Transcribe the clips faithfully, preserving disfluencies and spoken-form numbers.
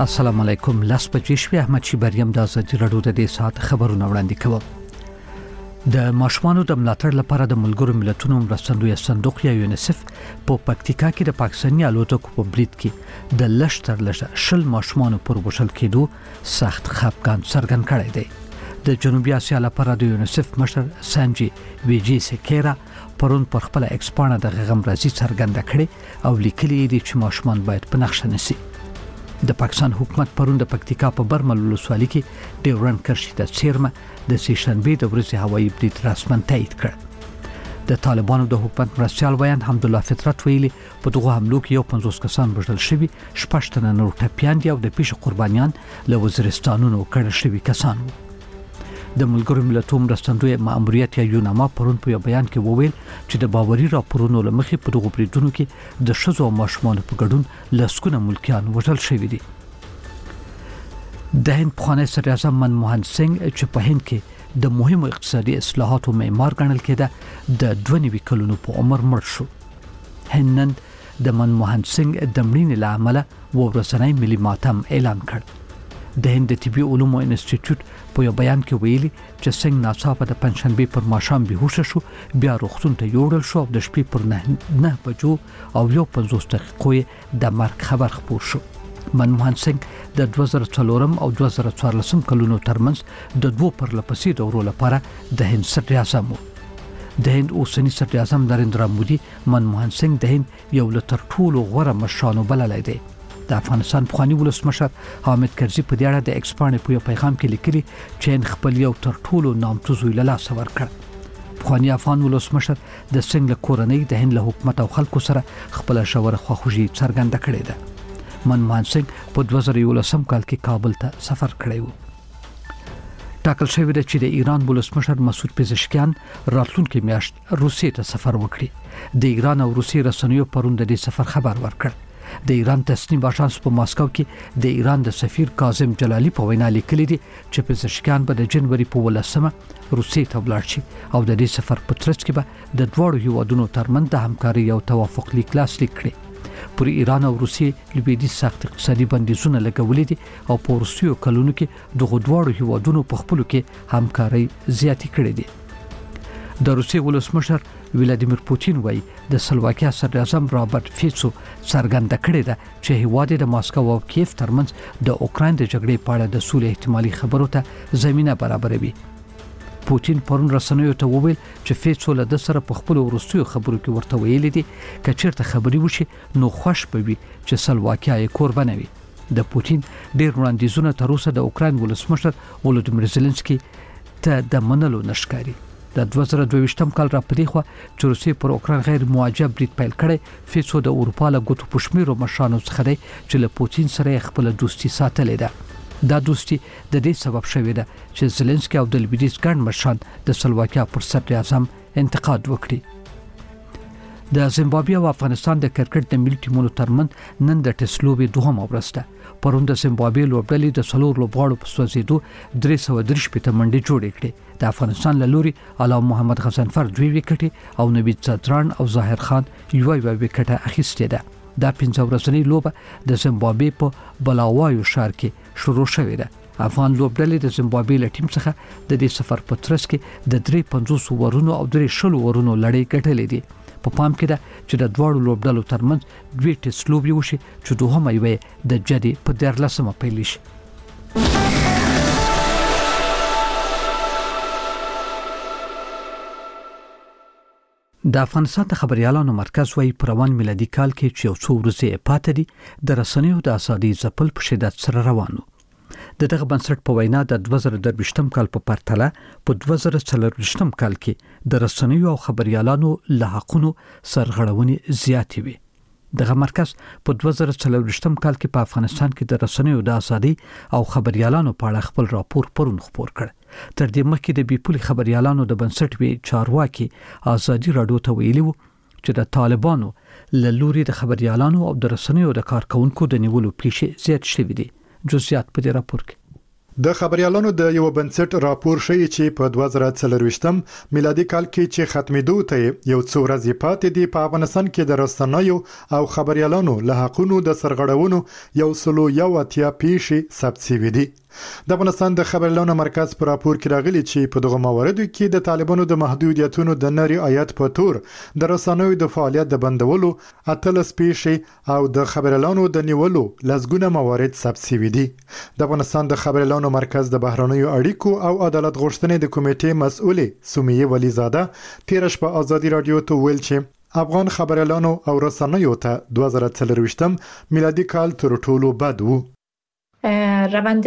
السلام علیکم. لاس بجې شوې احمد شیبریم د ازادي رادیو د دې ساعت خبرونه وړاندې کوم. د ماشومانو د ملاتړ لپاره د ملګرو ملتونو مرستندوی صندوق یا یونیسف په پکتیکا کې د پاکستاني الوتکو په برید کې د لږ تر لږه شل ماشومانو پر وژل کېدو سخت خفګان څرګند کړی دی. د جنوبي اسیا لپاره د یونیسف مشر سانجي ویجی سکیرا پرون پر خپل ایکسپانه د غم راځي څرګنده کړي او لیکلي دي چې ماشومان باید په نقشه نسی. د پاکستان حکومت پرون د پکتیکا په برمل ولسوالۍ کې ډیورنډ کرښې ته څیرمه د سې شنبې د ورځې هوایي برید رسماً تایید کړ. د طالبانو د حکومت مرستیال ویان حمدالله فطرت ویلي په دغه حملو کې یو پنځوس کسان وژل شوي، شپږ تنه نور ټپیان دي او د پیښې قربانیان له وزیرستانونو کړل شوي کسان وو. د ملګرو ملتونو مرستندوی ماموریت یا یوناما پرون په یو بیان کې وویل چې د باوري راپورونو له مخې په دغو بریدونو کې د ښځو او ماشومانو په ګډون لسګونه ملکیان وژل شوي دي. د هند پخوانی صدراعظم منموهن سینګ چې په هند کې د مهمو اقتصادي اصلاحاتو معمار ګڼل کېده د دوه نوي کلونو په عمر مړ شو. هند نن د منموهن سینګ د مړینې له امله ورځنی ملي ماتم اعلان کړ. د هند د طبي علومو انسټیټیوټ په یو بیان کې ویلي چې څنګه ناڅاپه د پنځشنبې پر ماښام بهوشه شو، بیا روغتون ته یوړل شو او د شپې پر نه نه بجو او یو پنځوس دقیقې د مرګ خبر خپور شو. منموهن سینګ د دوه زره څلورم او دوه زره څوارلسم کلونو ترمنځ د دوه پرلپسې دورو لپاره د هند صدراعظم و. د هند اوسنی صدراعظم نریندرا مودي منموهن سینګ د هند یو له تر ټولو غوره مشرانو بللی دی. د افغانستان پخوانی ولسمشر حامد کرزي په دې اړه د ایکسپانې په یو پیغام کې لیکلي چې هند خپل یو تر ټولو نامتو زوی له لاسه ورکړ. پخوانی افغان ولسمشر د سینګ له کورنۍ د هند له حکومت او خلکو سره خپل ژوره خواخوږي څرګنده کړې ده. منموهن سینګ په دوه زره یولسم کال کې کابل ته سفر کړی و. ټاکل شوی دی چې د ایران ولسمشر مسعود پزشکیان راتلونکي میاشت روسیې ته سفر وکړي. د ایران او روسیې رسنیو پرون د دې سفر خبر ورکړ. د ایران تصنیم آژانس په ماسکو کې د ایران د سفیر کاظم جلالی په وینا لیکلي دي چې پزشکیان به د جنوري په ولسمه روسیې ته ولاړ شي او د دې سفر په ترڅ کې به د دواړو هیوادونو ترمنځ د همکارۍ یو توافق لیک لاسلیک کړي. پر ایران او روسیې لویدیځ سخت اقتصادي بندیزونه لګولي دي او په وروستیو کلونو کې دغه دواړو هیوادونو په خپلو کې همکارۍ زیاتې کړې دي. د روسیې ولسمشر ولادیمیر پوتین وایي د سلواکیا صدراعظم رابرټ فیڅو څرګنده کړې ده چې هیواد د ماسکو او کیف ترمنځ د اوکراین د جګړې په اړه د سولې احتمالي خبرو ته زمينه برابروي. پوتین پرون رسنیو ته وویل چې فیڅو له د سره په خپل ورستیو خبرو کې ورته ویلي دي چې چیرته خبري وشي نو خوش به وي چې سلواکیا یې قرباني وي. د پوتین ډیر وړاندیزونه تر اوسه د اوکراین ولسمشر ولودیمیر زيلنسکي ته د منلو نشکاري. د دوه زره دوه ویشتم کال را پدې خو چې روسیې پر اوکراین غیر معجب برید پیل کړي. فیڅو د اروپا له ګوتو پښمیر او مشرانو څخه دی چې له پوتین سره خپل دوستي ساتلې ده. دا دوستي د دې سبب شوې ده چې زيلنسکي او د لویدیځ ګڼ مشران د سلواکیا پر صدراعظم انتقاد وکړي. د زیمبابوې او افغانستان د کرکټ د ملي ټیمونو ترمنځ نن د ټیسټ لوبې دوهمه ورځ ده. پرون د زیمبابوې لوبډلې د څلور لوبغاړو په سوځېدو درې سوه درې شپېته منډې جوړې کړې. د افغانستان له لوري علام محمد غضنفر دوه وکټې او نوید زدران او ظاهر خان یو یو وکټه اخیستې ده. دا پنځه ورځنۍ لوبه د زیمبابوې په بلاوایو ښار کې شروع شوې ده. افغان لوبډلې د زیمبابوې له ټیم څخه د دې سفر په ترڅ کې د درې پنځوس ورونو او درې شلو ورونو لړۍ ګټلې دي. په پام کې ده چې د دواړو لوبډلو ترمنځ دوه ټیسټ لوبې وشي چې دوهمه یې د جدي په دیارلسمه پیل شي. د افغانستان د خبريالانو مرکز وايي په روان میلادي کال کې چې یو څو ورځې پاتې دي د رسنیو د ازادۍ ځپل په شدت سره روانو. د دغه بنسټ په وینا د دوه زره درویشتم کال په پرتله په دوه زره څلرویشتم کال کې د رسنیو او خبريالانو له حقونو سرغړونې زیاتې وي. دغه مرکز په دوه زره څلرویشتم کال کې په افغانستان کې د رسنیو د ازادۍ او خبريالانو په اړه خپل راپور پرون خپور کړ. تر دې مخکې د بیپولي خبريالانو د بنسټ وی چارواکي ازادي رادیو ته ویلي وو چې د طالبانو له لوري د خبريالانو او د رسنیو د کارکونکو د نیولو پیښې زیات شوې دي. جزئیات په دې راپور کې د خبريالانو د یو بنسټ راپور شوی چې په دوه زره څلرويشتم میلادي کال کې چې ختمېدو ته یو څو ورځې پاتې دي په افغانستان کې د رسنیو او خبريالانو له حقونو د سرغړونو یو سلو یو اتیا پیښې ثبت شوې دي. د افغانستان د خبريالانو مرکز په راپور کې راغلي چې په دغه مواردو کې د طالبانو د محدودیتونو د نری آیات په تور د رسنیو د فعالیت د بندولو اتلس پیښې او د خبريالانو د نیولو لزګونه موارد ثبت شوي دي. د افغانستان د خبريالانو مرکز د بهرنیو اړیکو او عدالت غوښتنې د کمیټې مسؤلې سمیه ولیزاده تیر شپه آزادي رادیو ته ویل چې افغان خبريالانو او رسنیو ته دوه زره څلرويشتم میلادي کال تر ټولو بد وو. روند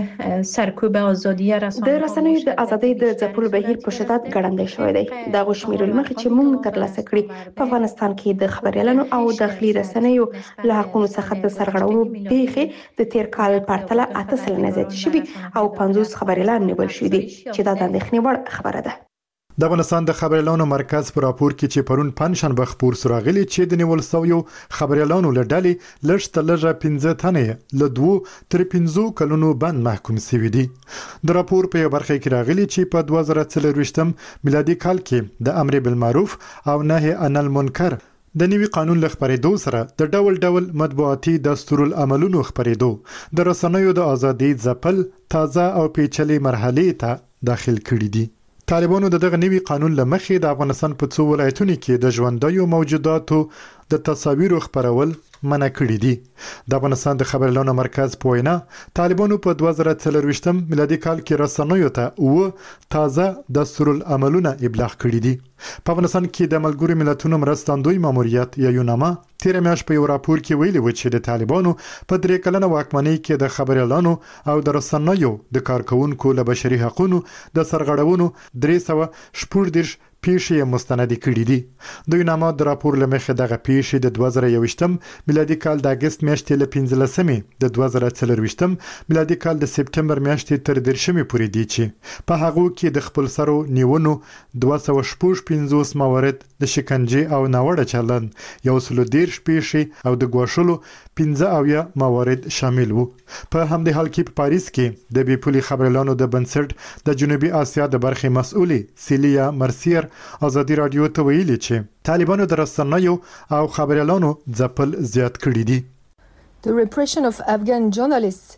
سرکوب آزادی رسانه د رسنیو د ازادۍ د ځپلو بهیر په شدت ګړندی شوی دی. د غوښمیر لمخې چې موږ ترلاسه کړی په افغانستان کې د خبريالانو او داخلي رسنیو له حقونو څخه د سرغړونو پیښې د تیر کال پرتله اته سلنه زیات شوي او پنځوس خبريالان نیول شوي دي چې دا د اندېښنې وړ خبره ده. د افغانستان د خبريالانو مرکز په راپور کې چې پرون پنځشنبه خبر سراغلي چې د نیول شویو خبريالانو له ډلې لږ تر لږه پنځه تنې له دوه تر پنځو کلونو بند محکوم شوي دي. د راپور په برخه کې راغلي چې په دوه زره څلرويشتم میلادي کال کې د امر بالمعروف او نهي عن المنکر د نوي قانون له خبرېدو سره د ډول ډول مطبوعاتي دستورالعملونو خبرېدو د رسنیو د ازادۍ ځپل تازه او پیچلې مرحلې ته داخل کړي دي. طالبانو د دغه نوي قانون لمخې د افغانستان په څو ولایتونو کې د ژوندیو موجوداتو د تصاویرو خبرول منع کړي دي. د افغانستان د خبريالانو مرکز په وینا طالبانو په دوه زره څلرويشتم میلادي کال کې رسنیو ته او تازه دستورالعملونه ابلاغ کړي دي. په افغانستان کې د ملګرو ملتونو مرستندوی ماموریت یا یوناما تیر میاشت په یو راپور کې ویلي و چې د طالبانو په درې کلنه واکمنۍ کې د خبريالانو او د رسنیو د کارکونکو له بشري حقوقو د سرغړونو درې سوه شپږ دېرش پیښې مستند کړي دي. د یوناما د راپور لمخې دغه پیښې د دوه زره یوویشتم میلادي کال د اگست میاشتې له پنځلسمې د دوه زره څلرويشتم میلادي کال د سپتمبر میاشتې تر دیرشمې پورې دي چې په هغه کې د خپل سرو نیونو دوه سوه شپږ پنځوس موارد د شکنجې او ناوړه چلند یو سل دیرش پیښې او د ګواښلو پنځه اویا موارد شامل وو. په همدې حال کې په پاریس کې د بیپولي خبريالانو د بنسټ د جنوبي اسیا د برخې مسؤلې سیلیا مرسیر آزادي رادیو ته ویلي چې طالبانو د رسنیو او خبريالانو ځپل زیات کړي دي. The repression of Afghan journalists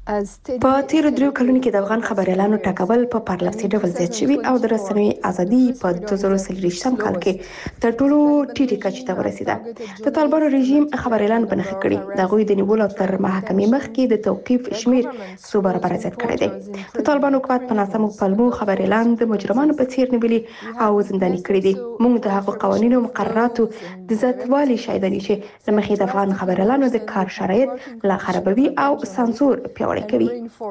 په تیر دریو کلونو کې د افغان خبريالانو ټاکول په پارلماني ډول زیات شوی او د رسنیو ازادي په دوه زره څلرويشتم کال کې تر ټولو ټیټه کچې ته ورسیده. د طالبانو رژیم خبريالان بنخ کړي د غوي د نیولو تر محکمې مخکې د توقيف شمیر څو برابر زیات کړی دی. د طالبانو حکومت په ناسمو پلمو خبريالان د مجرمانو په څیر نیولي او زنداني کړي دي. موږ د هغو قوانینو مقرراتو د ذاتوالي شایدنی چې لمخې د افغان خبريالانو د کار شرایط لا خرابوي او سانسور پیاوړی کوي.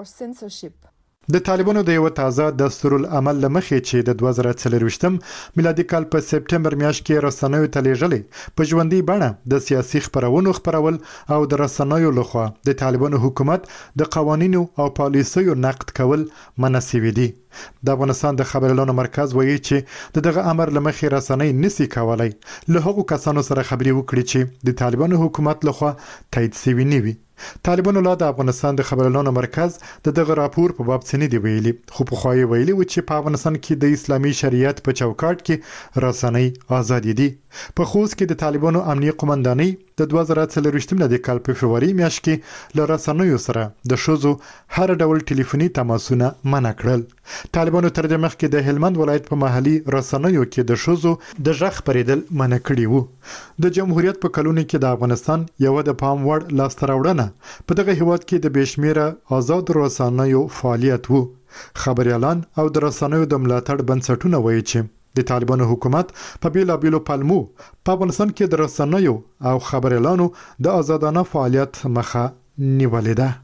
د طالبانو د یو تازه دستورالعمل لمخې چې د دوه زره څلرويشتم میلادي کال په سپتمبر میاشت کې رسنیو ته لیږلې په ژوندۍ بڼه د سیاسي خبرونو خبرول او د رسنیو لخوا د طالبانو حکومت د قوانینو او پالیسیو نقد کول منع شوي دي. د افغانستان د خبريالانو مرکز وایي چې د دغه امر لمخې رسنۍ نسی کولای له هغو کسانو سره خبري وکړي چې د طالبانو حکومت لخوا تایید شوي نه وي. طالبانو لا د افغانستان د خبريالانو مرکز د دغه راپور په باب څه نه دی ویلي، خو په خوای ویلي و چې په افغانستان کې د اسلامي شریعت په چوکاټ کې رسنۍ آزاد دي. په خوست کې د طالبانو امنیي قومندانۍ د دوه زره څلرويشتم د کال په فبرवरी میاشت کې له رسنیو سره د شوزو هر ډول ټلیفوني تماسونه منع کړل. طالبانو تر دې مخکې د هلمند ولایت په محلي رسنیو کې د شوزو د ژغ پریدل منع کړی وو. د جمهوریت په کلونو کې د افغانستان یو د پام وړ لاسته راوړنه په دغه هیواد کې د بشمیره آزاد رسنیو فعالیت وو. خبريالان او د رسنیو د ملاتړ بنسټونه وایي چې د طالبانو حکومت په بیلابیلو پلمو په افغانستان کې د رسنیو او خبريالانو د آزادانه فعالیت مخه نیولې ده.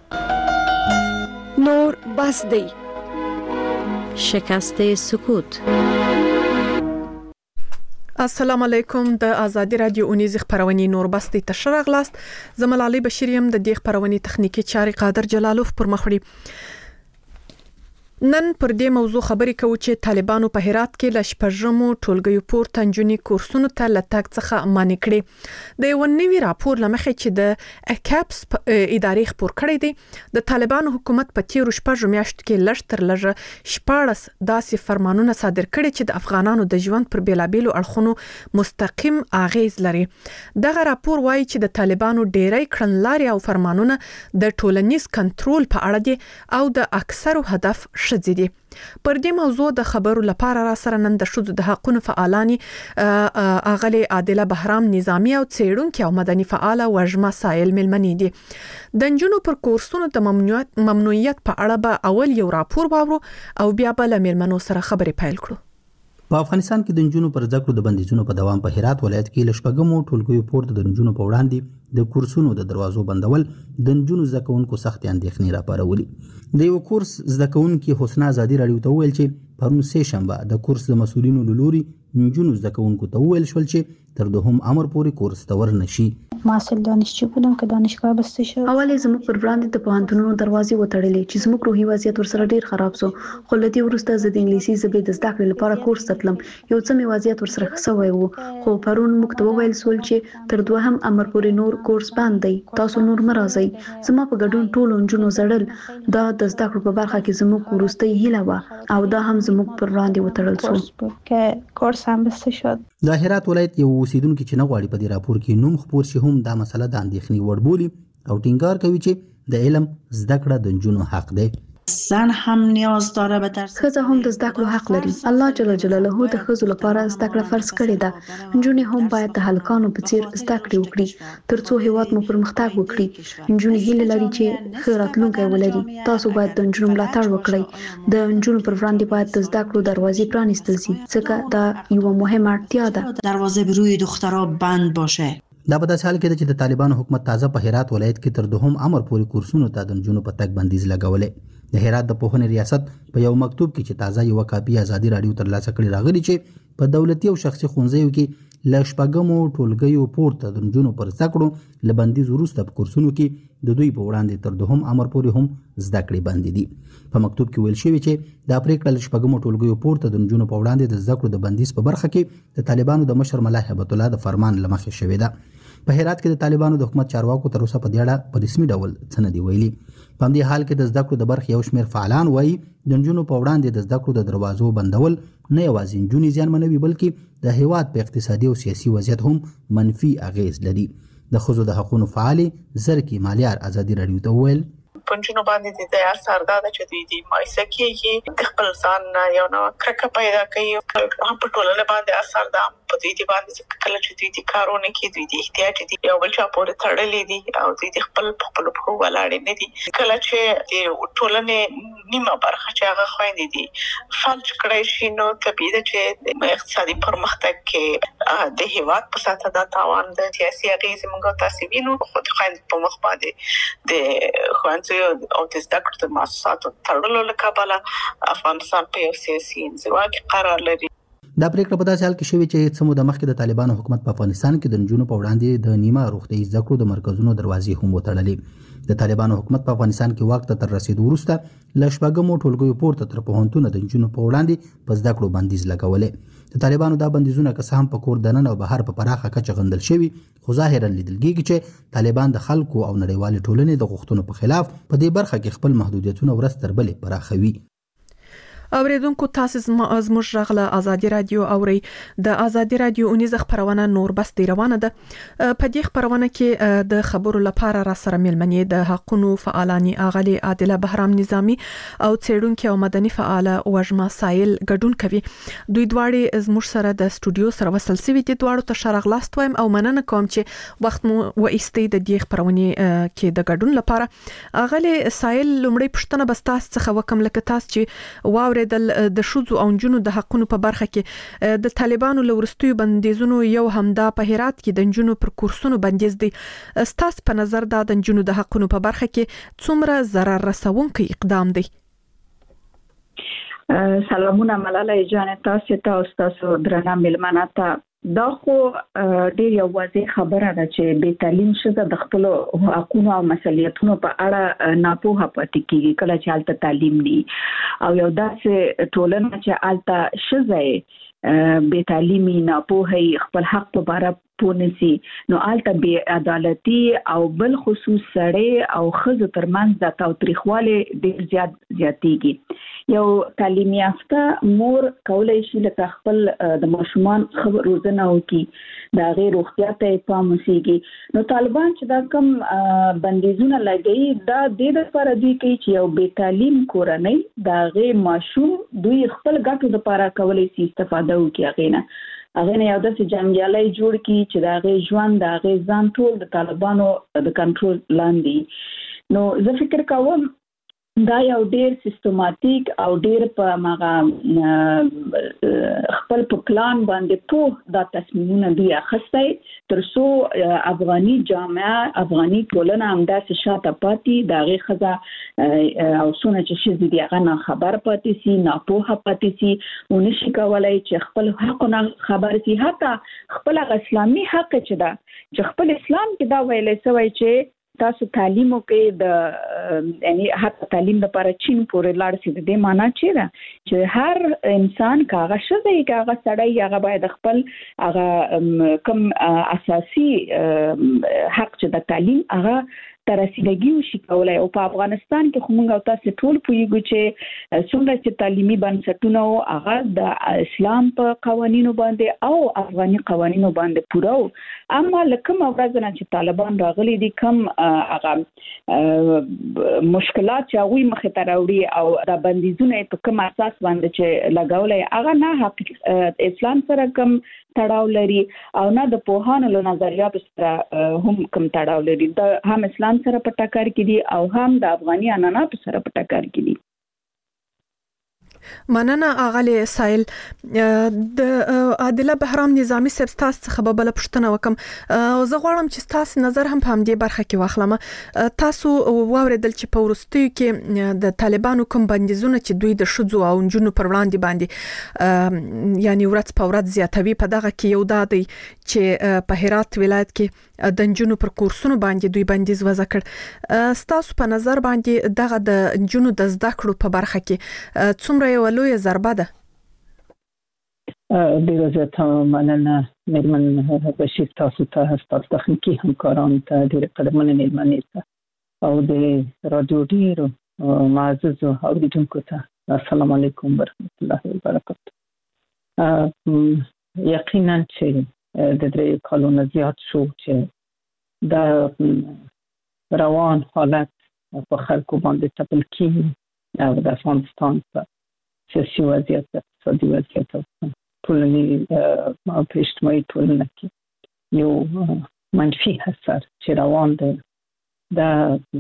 نور بس دی. شکست سکوت. السلام علیکم. د آزادی رادیو اونیز خبرونې نور بستی تشرغ لاست زملالي بشیریم د دې خبرونې تخنیکی چاري قادر جلالوف پر مخړي. نن پر دې موضوع خبرې کوو چې طالبانو په هرات کې ل شپږمو ټولګیو پورته نجونی کورسونو ته لټک څخه مانع کړي د یو نوي راپور لمخې چې د اکاپس ادارې خبر کړی دی د طالبانو حکومت په تیر شپږ میاشتو کې لږ تر لږه شپاړس داسې فرمانونه صادر کړي چې د افغانانو د ژوند پر بیلابیلو اړخونو مستقیم اغیز لري. دغه راپور وایي چې د طالبانو ډیری کړنلارې او فرمانونه د ټولنیز کنټرول په اړه دي او د اکثرو هدف شذې دي. پر دې موضوع د خبرو لپاره را سره نن د شذو د حقونو فعالانی اغلی عادله بهرام نظامی او څېړونکو او مدني فعال وژما سایل ملمنی دي. د نجونو پر کورسونو د ممنوعیت ممنوعیت په اړه به اول یو راپور واورو او بیا به له ملمنو سره خبرې پیل کړو. په افغانستان کې د نجونو پر زده کړو د بندیزونو په دوام په هرات ولایت کې ل شپږمو ټولګیو پورته د نجونو په وړاندې د کورسونو د دروازو بندول د نجونو زده کوونکو سخت اندېښنې راپارولي. د یو کورس زده کوونکي حسنا ازادي راډیو ته وویل چې پرون سه شنبه د کورس د مسؤلینو له لوري نجونو زده کوونکو ته وویل شول چې تر دوهم امر پورې کورس ته ورنشي. محصل دانشجو بودم که دانشگاه بسته شد. اول زموږ پر وړاندې د پوهنتونونو دروازې وتړلې چې زموږ روحي وضعیت ورسره ډیر خراب شو. خو لدی وروسته زه د انګلیسي ژبې د زده کړې لپاره کورس ته تلم. یو څه مې وضعیت ورسره خسوي وو خو پرون موږ ته وویل سول چې تر دوهم امر پورې نور کورس بند دی. تاسو نور مرزي. زما په ګډون ټول انجونو زړل دا د زده کړو په برخه کې زموږ ورستۍ هیله و او دا هم زموږ پر وړاندې وتړل شو که کورس هم بسته شد. د هرات ولایت یو اوسیدونکو چې نه غواړي په دې راپور کې نوم خبر شي هم دا مسله د اندېښنې وړ بولي او ټینګار کوي چې د علم زده کړه د نجونو حق دی. زن هم نیاز داره به درس. ښځه هم د زده کړو حق لري. الله جل جلاله د ښځو لپاره زده کړه فرض کړې ده. نجونې هم باید د هلکانو په څیر زده کړې وکړي ترڅو هیواد مو پرمختګ وکړي. نجونې هیله لري چې ښه راتلونکی ولري. تاسو باید د نجونو ملاتړ وکړئ. د نجونو پر وړاندې باید د زده کړو دروازې پرانیستل شي ځکه دا یو مهمه اړتیا ده. دروازه به روی دخترها بند باشه. دا په داسې حال کې ده چې د طالبانو حکومت تازه په هرات ولایت کې تر دوهم امر پورې کورسونو ته د نجونو په تګ بندیز لګولې. د هرات د پوهنې ریاست په یو مکتوب کې چې تازه یو کاپي ازادي راډیو ترلاسه کړي راغلي چې په دولتي او شخصي ښوونځیو کې ل شپږمو ټولګیو پورته د نجونو پر زده کړو ل بندیز وروسته په کورسونو کې د دوی په وړاندې تر دوهم امر پورې هم زده کړې بندې دي. په مکتوب کې ویل شوی چې دا پریکړه ل شپږمو ټولګیو پورته د نجونو په وړاندې د زده کړو د بندیز په برخه کې د طالبانو د مشر ملا هیبت الله د فرمان لمخې شوې ده. په هرات کې د طالبانو د حکومت چارواکو تر اوسه په دې اړه په رسمي ډول څه نه دی ویلي. په همدې حال کې د زده کړو د برخې یو شمېر فعالان وایي د نجونو په وړاندې د زده کړو د دروازو بندول نه یوازې نجونې زیانمنوي بلکې د هیواد په اقتصادي او سیاسي وضعیت هم منفي اغیز لري. د ښځو د حقونو فعالې زرکي مالیار ازادي راډیو ته وویل پنځونو باندې د اثر دا چې دوی د مایسه کې د خپل ځان یو نو کرکه پیدا کوي هم په ټولنه باندې اثر دا په دې باندې کله چې دوی د کارونه کې دوی د احتیاج دي یو بل چا پورې تړلې دي او دوی د خپل خپل په ولاړې نه دي. کله چې د ټولنې نیمه برخه چې هغه خويندې دي فلج کړی شي نو طبیعي ده چې د اقتصادي پرمختګ کې د هیواد په ساته دا تاوان د سیاسي اغیز موږ تاسو وینو خو د خويند په مخ باندې د خويند او د زده کړو د مؤسساتو تړلو له کبله افغانستان په یو سیاسي انزوا کې قرار لري. دا پریکړه په داسې حال کې شوې چې څه موده مخکې د طالبانو حکومت په افغانستان کې د نجونو په وړاندې د نیمه روغتیايي زده کړو د مرکزونو دروازې هم وتړلې. د طالبانو حکومت په افغانستان کې واک ته تر رسیدو وروسته ل شپږمو ټولګیو پورته تر پوهنتونه د نجونو په وړاندې په زده کړو بندیز لګولې. د طالبانو دا بندیزونه که څه هم په کور دننه او بهر په پراخه کچه غندل شوي خو ظاهرا لیدل کېږي چې طالبان د خلکو او نړیوالې ټولنې د غوښتنو په خلاف په دې برخه کې خپل محدودیتونه ورځ تر بلې پراخوي. اوریدونکو تاسو زموږ راغله ازادي رادیو اوري د ازادي رادیو اونیز خبرونه نور بس دی روانه ده. په دې خبرونه کې د خبرو لپاره را سره ملمنې د حقونو فعالانی اغلی عادله بهرام نظامی او څېړونکو او مدني فعال وژما سایل ګډون کوي. دوی دواړي زموږ سره د استودیو سره وصل سوي دي. دواړو ته شرغلاست وایم او مننه کوم چې وخت مو و ایستي د دې خبرونه کې د ګډون لپاره. اغلی سایل لومړی پښتنه بس تاسو څخه وکم لکه تاسو چې واو د شذو او نجونو د حقونو په برخه کې د طالبانو لورستیو بندیزونو یو همدا په هرات کې د نجونو پر کورسونو بندیز دي. ستاسو په نظر دا د نجونو د حقونو په برخه کې څومره ضرر رسونکی اقدام دی؟ سلامونه ملاله جان تاسو ته او تاسو درنه ملمنه ته دا خو ډیر یو واضح خبره ده چې بې تعلیم ښځه د خپل حقوقو او مسؤلیتونو په اړه ناپوهه پاتې کیږي کله چې هلته تعلیم ني او یو داسې ټولنه چې هلته ښځه بې تعلیمي ناپوهه خپل حق په اړه پونسي نو هلته بې عدالتي او بل خصوص سړی او ښځو ترمنځ د تاوتریخواله ډیر زیات زیاتېږي. یو تعلیم یافته مور کولای شي لکه خپل د ماشومان خبر روزنه وکړي د غیر روغتیا ته پام وکړي. نو طالبان چې دا کم بندیزونه لګي دا د لپاره دی چې یو بې تعلیم کورنۍ د غیر ماشوم دوی خپل ګټو لپاره کولای شي استفاده وکړي غینه هغه نه یو داسې جنګیالي جوړ کړي چې د غیر ژوند د غیر ځان ټول د طالبانو د کنټرول لاندې. نو زه فکر کوم دا یو ډیر سیستماتیک او ډیر په ماغه خپل په پلان باندې په دا تصمیمونه دی اخستای ترڅو افغاني جامعه افغاني ټولنه همداسې شاته پاتې دغه خزه او سونه چې شې دی هغه نه خبر پاتې سي ناپوهه پاتې سي ونشي کولای چې خپل حقونه خبر سي حتی خپل اسلامي حق چې دا چې خپل اسلام کې دا ویلې سوی چې تاسو تعلیم وکړئ د یعنی حتی تعلیم لپاره چین پورې لاړ شي د دې معنی چې دا چې هر انسان کاغه شوی کاغه سړی هغه باید خپل هغه کوم اساسي حق چې د تعلیم هغه ترسیدګي وشي کولای. او په افغانستان کې خو موږ تاسو ټول پوهیږو چې څومره چې تعلیمي بنسټونه او هغه د اسلام په قوانینو باندې او افغاني قوانینو باندې پوره او اما لکه ورځ نه چې طالبان راغلي دي کم هغه مشکلات چې هغه مخه ته راوړي او د بندیزونه په کوم اساس باندې چې لګولای هغه نه حق اسلام سره کم تړاو لري او نه د پوهانو له نظریاتو سره هم کم تړاو لري. د هم اسلام سره په ټکر کې دي او هم د افغاني عنعناتو سره په ټکر کې دي. مننه اغلی سایل د عادله بهرام نظامی صاحب تاسو څخه به بل پښتنه وکم او زه غواړم چې تاسو نظر هم په همدې برخه کې واخلم. تاسو واوریدل چې په ورستیو کې د طالبانو کوم بندیزونه چې دوی د شذو او نجونو پر وړاندې باندې یعنی ورځ په ورځ زیاتوي په دغه کې یو دا دی چې په هرات ولایت کې د نجونو پر کورسونو باندې دوی بندیز وضع کړ. تاسو په نظر باندې دغه د نجونو د زده کړو په برخه کې څومره یو لوی ضربه ده؟ ډیره زیاته مننه مېرمن بشیر تاسو ته ستاسو تخنیکی همکارانو ته ډیره قدرمنه مېرمنې ته او د رادیو ډیرو معززو اوریدونکو ته السلام علیکم ورحمت الله وبرکاته. یقینا چې د درې کالونو زیات شو چې د روان حالت په خلکو باندې تپل کیږي او د افغانستان په سیاسي وضعیت اقتصادي وضعیت او ټولنې او اجتماعي ټولنه کې یو منفي اثر چې روان دی دا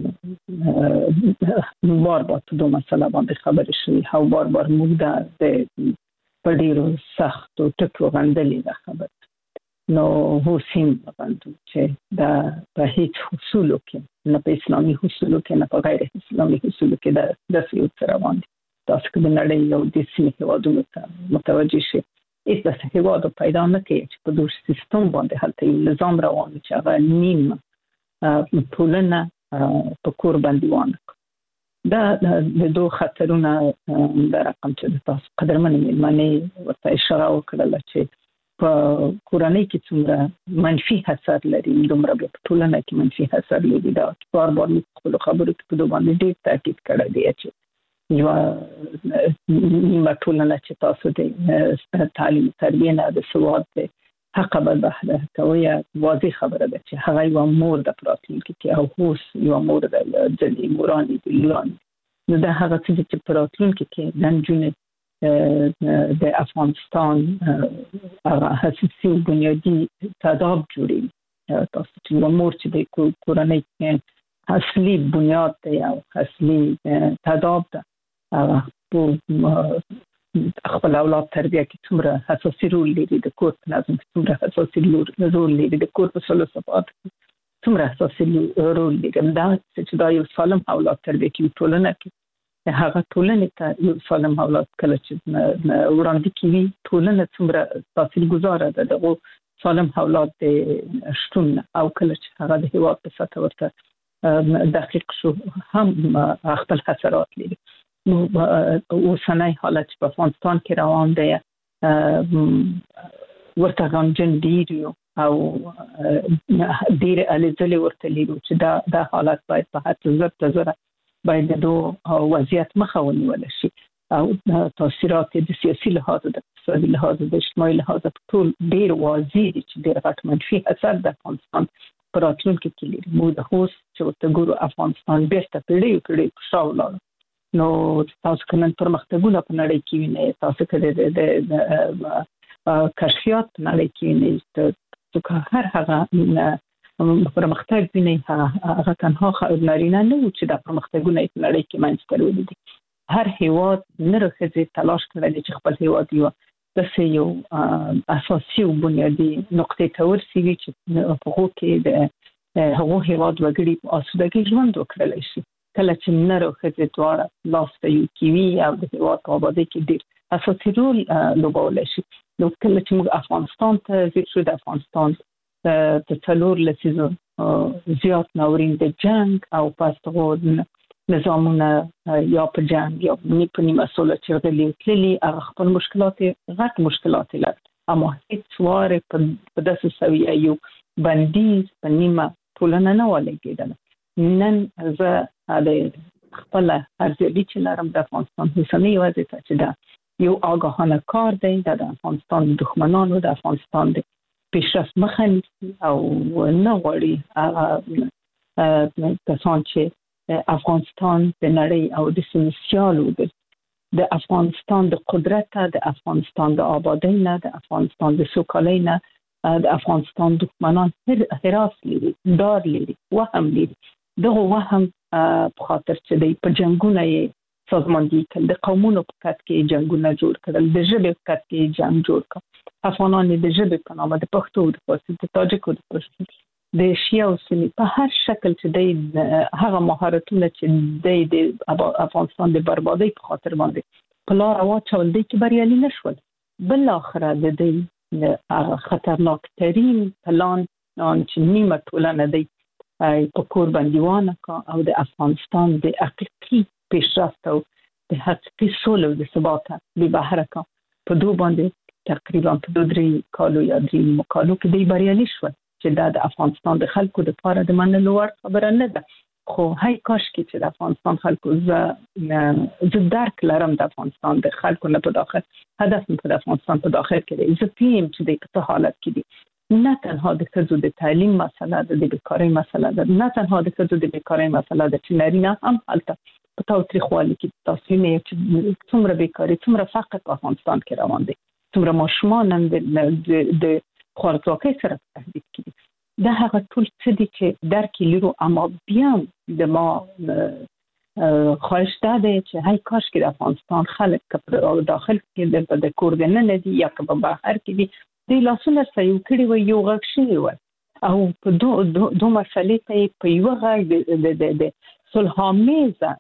بار بار په دوه مسله باندې خبرې شوي او بار بار موږ دا د په ډېرو سختو ټکو غندلې ده خبره نو حسین باندې چې دا په هیڅ اصولو کې نه په اسلامي اصولو کې نه په غیر اسلامي اصولو کې دا د سیاست روان دي. تاسو کې د نړۍ یو د سیمې هیوادونو ته متوجه شئ هیڅ داسې هیواد پیدا نه کوي چې په دوه سیستم باندې هلته یو نظام روان وي چې هغه نیم ټولنه په کور باندې وانه دا د دوه خطرونه د رقم چې تاسو قدرمنې مېرمنې ورته اشاره وکړله چې په کورنۍ کې څومره منفي اثر لري دومره په ټولنه کې منفي اثر لري. دا بار بار موږ خپل خبرو کې په دوه باندې ډېر تاکید کړی دی چې یو نیمه ټولنه چې تاسو د تعلیم تربیه نه د سواد د حق به بهره کوي واضح خبره ده چې هغه یو مور د راتلونکي کې او اوس یو مور د ځلې موراني د لوراني نو دا هغه څه چې په راتلونکي کې د نجونې د افغانستان هغه حساسي بنیادي تداب جوړي تاسو چې یو مور چې د کورنۍ کې اصلي بنیاد دی او اصلي تداب ده هغه خپل اولاد تربیه کې څومره حساسي رول لري د کور په نظم کې څومره حساسي رول لري د کور په سلو صفات څومره حساسي رول لري دا چې دا یو سالم اولاد تربیه کې ټولنه کې هغه ټولنې ته یو سالم اولاد کله چې وړاندې کیږي ټولنه څومره تاثیرګذاره ده دغه سالم اولاد د شتون او کله چې هغه د هیواد په سطح ورته دقیق شو هم خپل خسارات لري. نو اوسنۍ حالت په افغانستان کې روان دی ورته غمجن ډیر او ډیر الزلي ورته لري چې دا د حالت باید په هڅه زړه زړه باید د وضعیت مخه ونیول شي او تاثیرات د سیاسي لحاظ د اقتصادي لحاظ د اجتماعي لحاظ ټول ډیر واضح دي چې ډیر غټ منفي اثر د افغانستان پر راتلونکي کې لري. موږ د اوس چې ورته ګورو افغانستان بیرته پیړۍ پیړۍ په شا ولاړ نو تاسو کنن پرمختګونه په نړۍ کې وینئ تاسو کله د کشفیات په نړۍ کې وینئ چې هر هغه پرمختګ ویني هغه تنها نارینه نه و چې د پرمختګونه په نړۍ کې منځ ته راوړي دي. هر هیواد نه راځي تلاش کوي چې خپل هیواد یو د یو اساسي او بنیادی نقطې ته ورسیږي چې په هغه کې د هغه هیواد وګړي په اسودګي ژوند وکړي شي. کله چې نه راځي دواړه لاس ته یو کیوي او د هیواد په آبادی کې ډیر اساسي رول لوبولی شي. نو کله چې موږ افغانستان ته ځو شو د افغانستان د څلور لسیزو زیات ناورین د جنگ او پاستغو نظامونه یا په جنگ یا په نیمه سوله چې غلي تللی هغه خپل مشکلات غټ مشکلات لري اما هیڅ واره په داسې سویه یو بندیز په نیمه ټولنه نه ولګېدل. نن زه د خپل ارزیابي چې لرم د افغانستان اوسنۍ وضعیت چې دا یو آگاهانه کار دی د افغانستان دښمنانو د افغانستان د پیشرفت مخه نیسي او نه غواړي کسان چې افغانستان د نړۍ او د سیمې سیال وګرځي. د افغانستان د قدرت د افغانستان د آبادۍ نه د افغانستان د سوکالۍ نه د افغانستان دښمنان هراس لري ډار لري وهم لري. دغه وهم په خاطر چې د په جنگونه یې سازماندهي کړل د قومونو په کټ کې جنگونه جوړ کړل د ژبې په کټ کې جنگ جوړ کړ. افغانان د ژبې په نامه د پښتو د فارسي د تاجکو د پښتو د شیعه او سني په هر شکل چې د هغه مهارتونه چې د افغانستان د بربادۍ په خاطر باندې په لار واچول دي چې بریالي نشول. بل اخره د دې هغه خطرناک ترين پلان چې نیمه ټولنه دی په کور بندیوانه کا او د افغانستان د حقیقي پیشرفت او د حقیقي سولې او د ثبات به بهره کا په دوه باندې تقریبا په دوه درې کالو یا درې کالو کې دی بریالي شول چې دا د افغانستان د خلکو لپاره د منلو وړ خبره نه ده. خو هاي کاش کې چې د افغانستان خلکو ز ز درک لرم د افغانستان د خلکو نه په داخل هدف په افغانستان په داخل کې دی زه پیم چې د په حالت کې دي نه تنها د ښځو د تعلیم مسله ده د بیکارۍ مسله ده نه تنها د ښځو د بیکارۍ مسله ده چې نارینه هم هلته په تاوتریخوالي کې تاسو نه چې څومره بیکاري څومره فقر په افغانستان کې روان دي څومره ماشومان هم د خوارځواکۍ سره تهدید کړي. دا هغه ټول څه دي چې درک لرو اما بیا د ما خواهش ده چې هاي کاش کې د افغانستان خلک په داخل کې د کور د نه دي یا په بهر کې دي د لاسونه سيو کړي وي یو غږ شي وي او په دوه دوه مسلې ته په یو غږ د د صلح‌آمیزه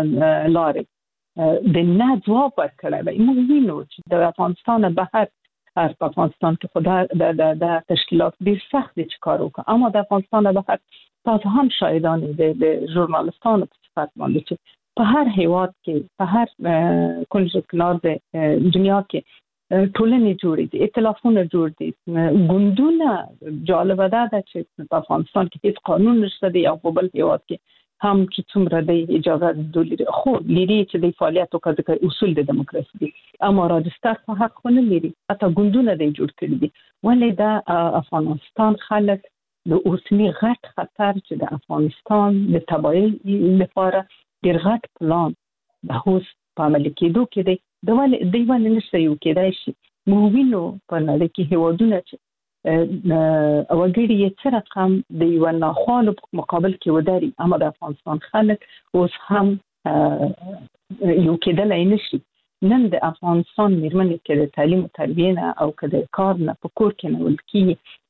لارې د نه ځواب ورکړی موږ وینو چې د افغانستان بهر په افغانستان کې خدا د د تشکیلات ډیر سخت دي چې کار وکړي اما د افغانستان بهر تاسو هم شاهدان دي د ژورنالستانو په صفت باندې چې په هر هیواد کې په هر کنج کنار د دنیا کې ټولنې جوړې دي ائتلافونه جوړ دي ګوندونه جالب ده چې په افغانستان کې هیڅ قانون نشته دی او په بل هیواد کې هم چې څومره د اجازه د خو لري چې د فعالیت او کړه اصول د دیموکراسي دي اما راجستر په حق نه لري اته ګوندونه د جوړ کړي دي ولې دا افغانستان خلک د اوسنی غټ خطر چې د افغانستان د تباہي لپاره ډیر غټ پلان د هوس په عمل کېدو کې دی د ولې د ولې نشته یو کېدای شي مو وینو په نړۍ کې هیوادونه چې وګړي یې څه رقم د یو ناخوالو په مقابل کې وداري اما د افغانستان خلک اوس هم یو کېدلای نشي. نن د افغانستان میرمنې کې د تعلیم او تربیه نه او که د کار نه په کور کې نه ولکې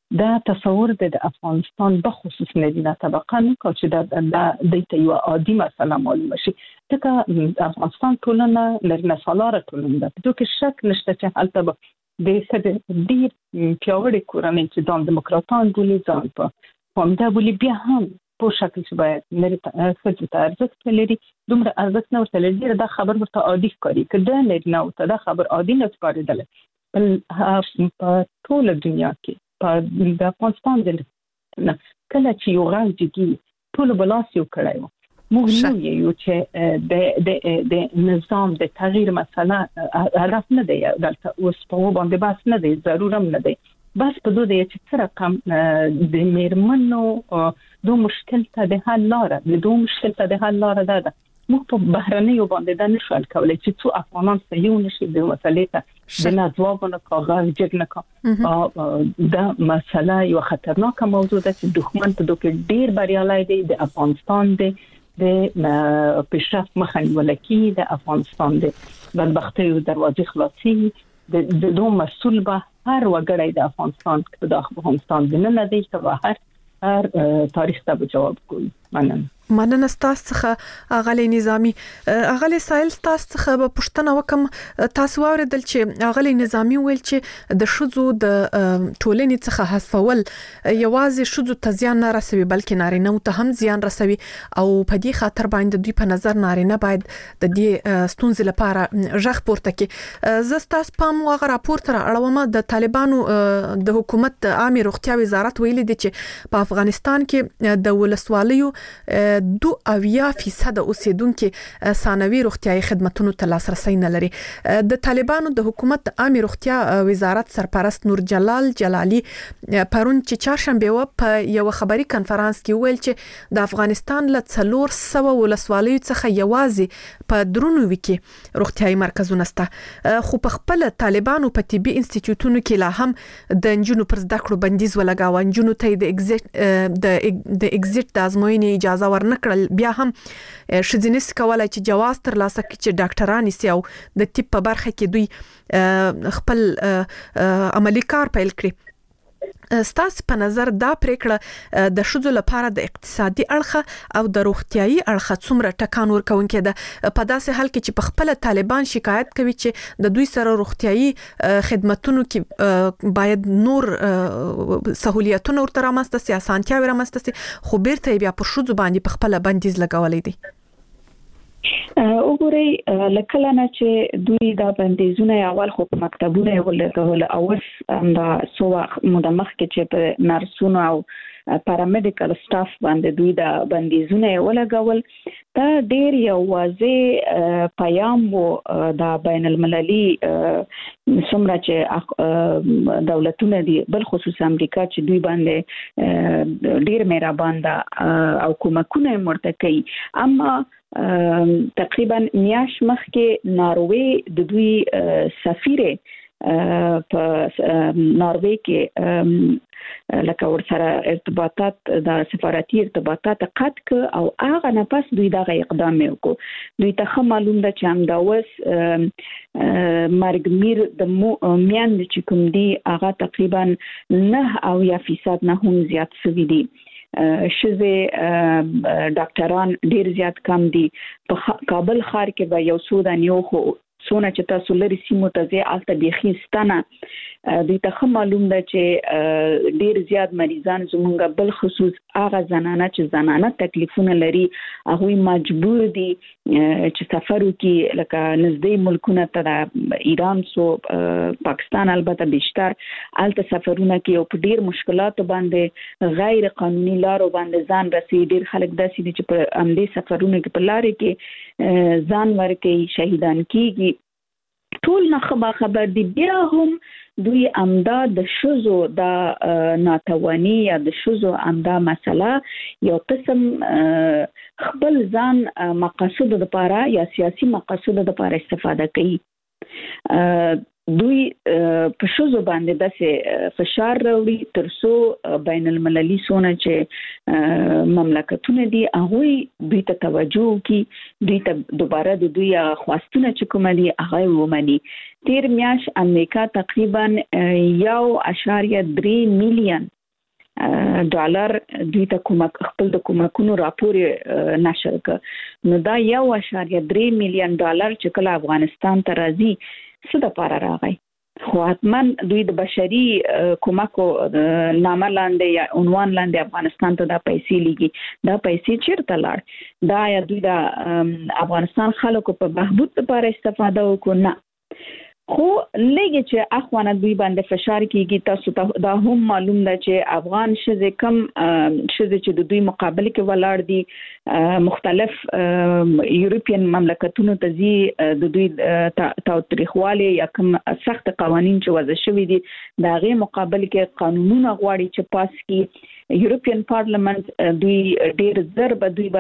دا تصور د افغانستان بخصوص مدینه طبقه نو کو چې دا د دې یو عادي مسله معلومه شي ځکه افغانستان ټولنه لرنه سالاره ټولنه ده په کې شک نشته چې حالت به د سده ډیر پیاوړي کورنۍ چې د دیموکراتان بولي ځان په همدا بولي بیا هم په شکل چې باید لري څه ته ارزښت لري دومره ارزښت نه ورته لري دا خبر ورته عادي ښکاري کله نه نه ورته دا خبر عادي نه ښکاري بل په ټول دنیا کې په د افغانستان د کله چې یو غږ دي ټول بلاس یو کړایو موږ نو یو چې د د د نظام د تغییر مسله هدف نه دی دلته اوس په باندې بس نه دی ضرورم نه دی بس په دوی چې څه رقم د میرمنو دو مشکل ته د حل لاره د دو مشکل ته د حل لاره ده موږ په بهرنیو باندې دا نشو کولای چې څو افغانان سيو نشي د مسلې ته د نځوابونو کاغذ جګ نه کا دا مسله یو خطرناکه موضوع ده چې دښمن په دوی کې ډیر بریالي دي د افغانستان دی د پیشرفت مخه نیول کی د افغانستان دی بدبختی او دروازې خلاصي د دوه مسول به هر وګړی د افغانستان د افغانستان د نه دی چې هر هر تاریخ ته جواب کوي مننه مننه تاسو څخه اغلی نظامی اغلی سایل تاسو څخه په پښتنه وکم تاسو اوریدل چې اغلی نظامی ویل چې د شذو د ټولنې څخه حذفول یوازې شذو ته زیان نه رسوي بلکې نارینه ته هم زیان رسوي او په دې خاطر باندې دوی په نظر نارینه باید د دې ستونزې لپاره ژغ پورته کړي زه تاسو په موغه راپور تر اړومه د طالبانو د حکومت عامه روغتیا وزارت ویلي دی چې په افغانستان کې د ولسوالیو دو اویا فیصد اوسیدونکو ثانوي روغتيایي خدماتونو ته لاسرسي نه لري د طالبانو د حکومت عامه روغتیا وزارت سرپرست نور جلال جلالی پرون چې چهارشنبه و په یو خبري کانفرنس کې ویل چې د افغانستان له څلور سوه ولسوالیو څخه یوازې په درونو وکي روغتيایي مرکزونه سته خو په خپل طالبانو په طبي انسټیټیوټونو کې لا هم د انجونو پر زده کړو بندیز ولګاوه انجونو ته د ایگزیټ د د ایگزیټ د ازموینې اجازه ورنکړل بیا هم شذینس کولای چې جواز تر لاسه کړي چې ډاکټران سي او د طب په برخه کې دوی خپل عملی کار پیل کړي ستاسو په نظر دا پریکړه د شذو لپاره د اقتصادي اړخ او د روغتيایي اړخ څومره ټکان ورکوونکې ده په داسې حال کې چې په خپل طالبان شکایت کوي چې د دوی سره روغتيایي خدماتونو کې باید نور سہولیتونه ورته رامنځته سي اسانتیاوي رامنځته سي خو بیرته بیا په شذو باندې په خپل بندیز لګولې دي وګورئ لکه لنه چې دوی دا بندیزونه اول خو په مکتبونه ولګول او دا سو مدمخ کې چې په نرسونو او پارامډیکل سټاف باندې دوی دا بندیزونه ولګول دا ډیر یو واضح پیغام وو دا بین المللي څومره چې دولتونه دي بل خصوص امریکا چې دوی باندې ډیر مهربان ده او کومکونه مرته کوي اما تقریبا میاش مخکې ناروې د دوی سفیره په ناروې کې لکه ورسره ارتباطات د سفارتي ارتباطات قطع ک او هغه نه پس دوی دغه اقدام وکړو دوی ته معلوم ده چې هم دا وس مرګ میر د میان چې کوم دی هغه تقریبا نه او یا فیصد نه هم زیات شوی دی شزه ډاکټران ډیر زیات کم دي په کابل ښار کې به یو سودانیو خو سونه چې تاسو لري سیمو ته ځي الته بيخي ستنه دوی ته معلوم ده چې ډیر زیات مریضان زمونږ بل خصوص هغه زنانه چې زنانه تکلیفونه لري هغه مجبور دي چې سفر وکړي لکه نږدې ملکونه ته ایران سو پاکستان البته بیشتر الته سفرونه کوي او په ډیر مشکلات باندې غیر قانوني لارو باندې ځان رسي ډیر خلک داسې دي چې په امدې سفرونه کې په لارې کې ځان ورکړي شهیدان کیږي ټول نه خبر دي بیا هم دوی امدا د شذو د ناتوانی یا د شذو امدا مسله یو قسم خپل ځان مقاصد د لپاره یا سیاسي مقاصد د لپاره استفاده کوي دوی په شذو باندې د فشار راوړي ترڅو بین المللي سونه چې مملکتونه دي هغه دوی ته توجه کوي دوی ته دوباره د دوی خواستونه چې کوم دي هغه ومني تیر میاش امریکا تقریبا یو اشاریه درې میلیون ډالر دوی ته کومک خپل د کومکونو راپور نشر کړ نو دا یو اشاریه درې میلیون ډالر چې کله افغانستان ته راځي څه د پاره راغی خو حتما دوی د بشري کومکو نامه لاندې یا عنوان لاندې افغانستان ته د پیسې لګي دا پیسې چیرته لاړ دا یا دوی د افغانستان خلکو په بهبود لپاره استفاده وکړو نه خو لګي چې اخوانه دوی باندې فشار کیږي تاسو ته دا هم معلوم ده چې افغان شذ کم شذ چې د دوی مقابله کې ولاړ دي مختلف یورپین مملکتونو ته زی د دوی تاوتریخواله یا کوم سخت قوانين چې وضع شوي دي دا غي مقابله کې قانونونه غواړي چې پاس کی یورپین پارلیمنت دوی ډیر زر به دوی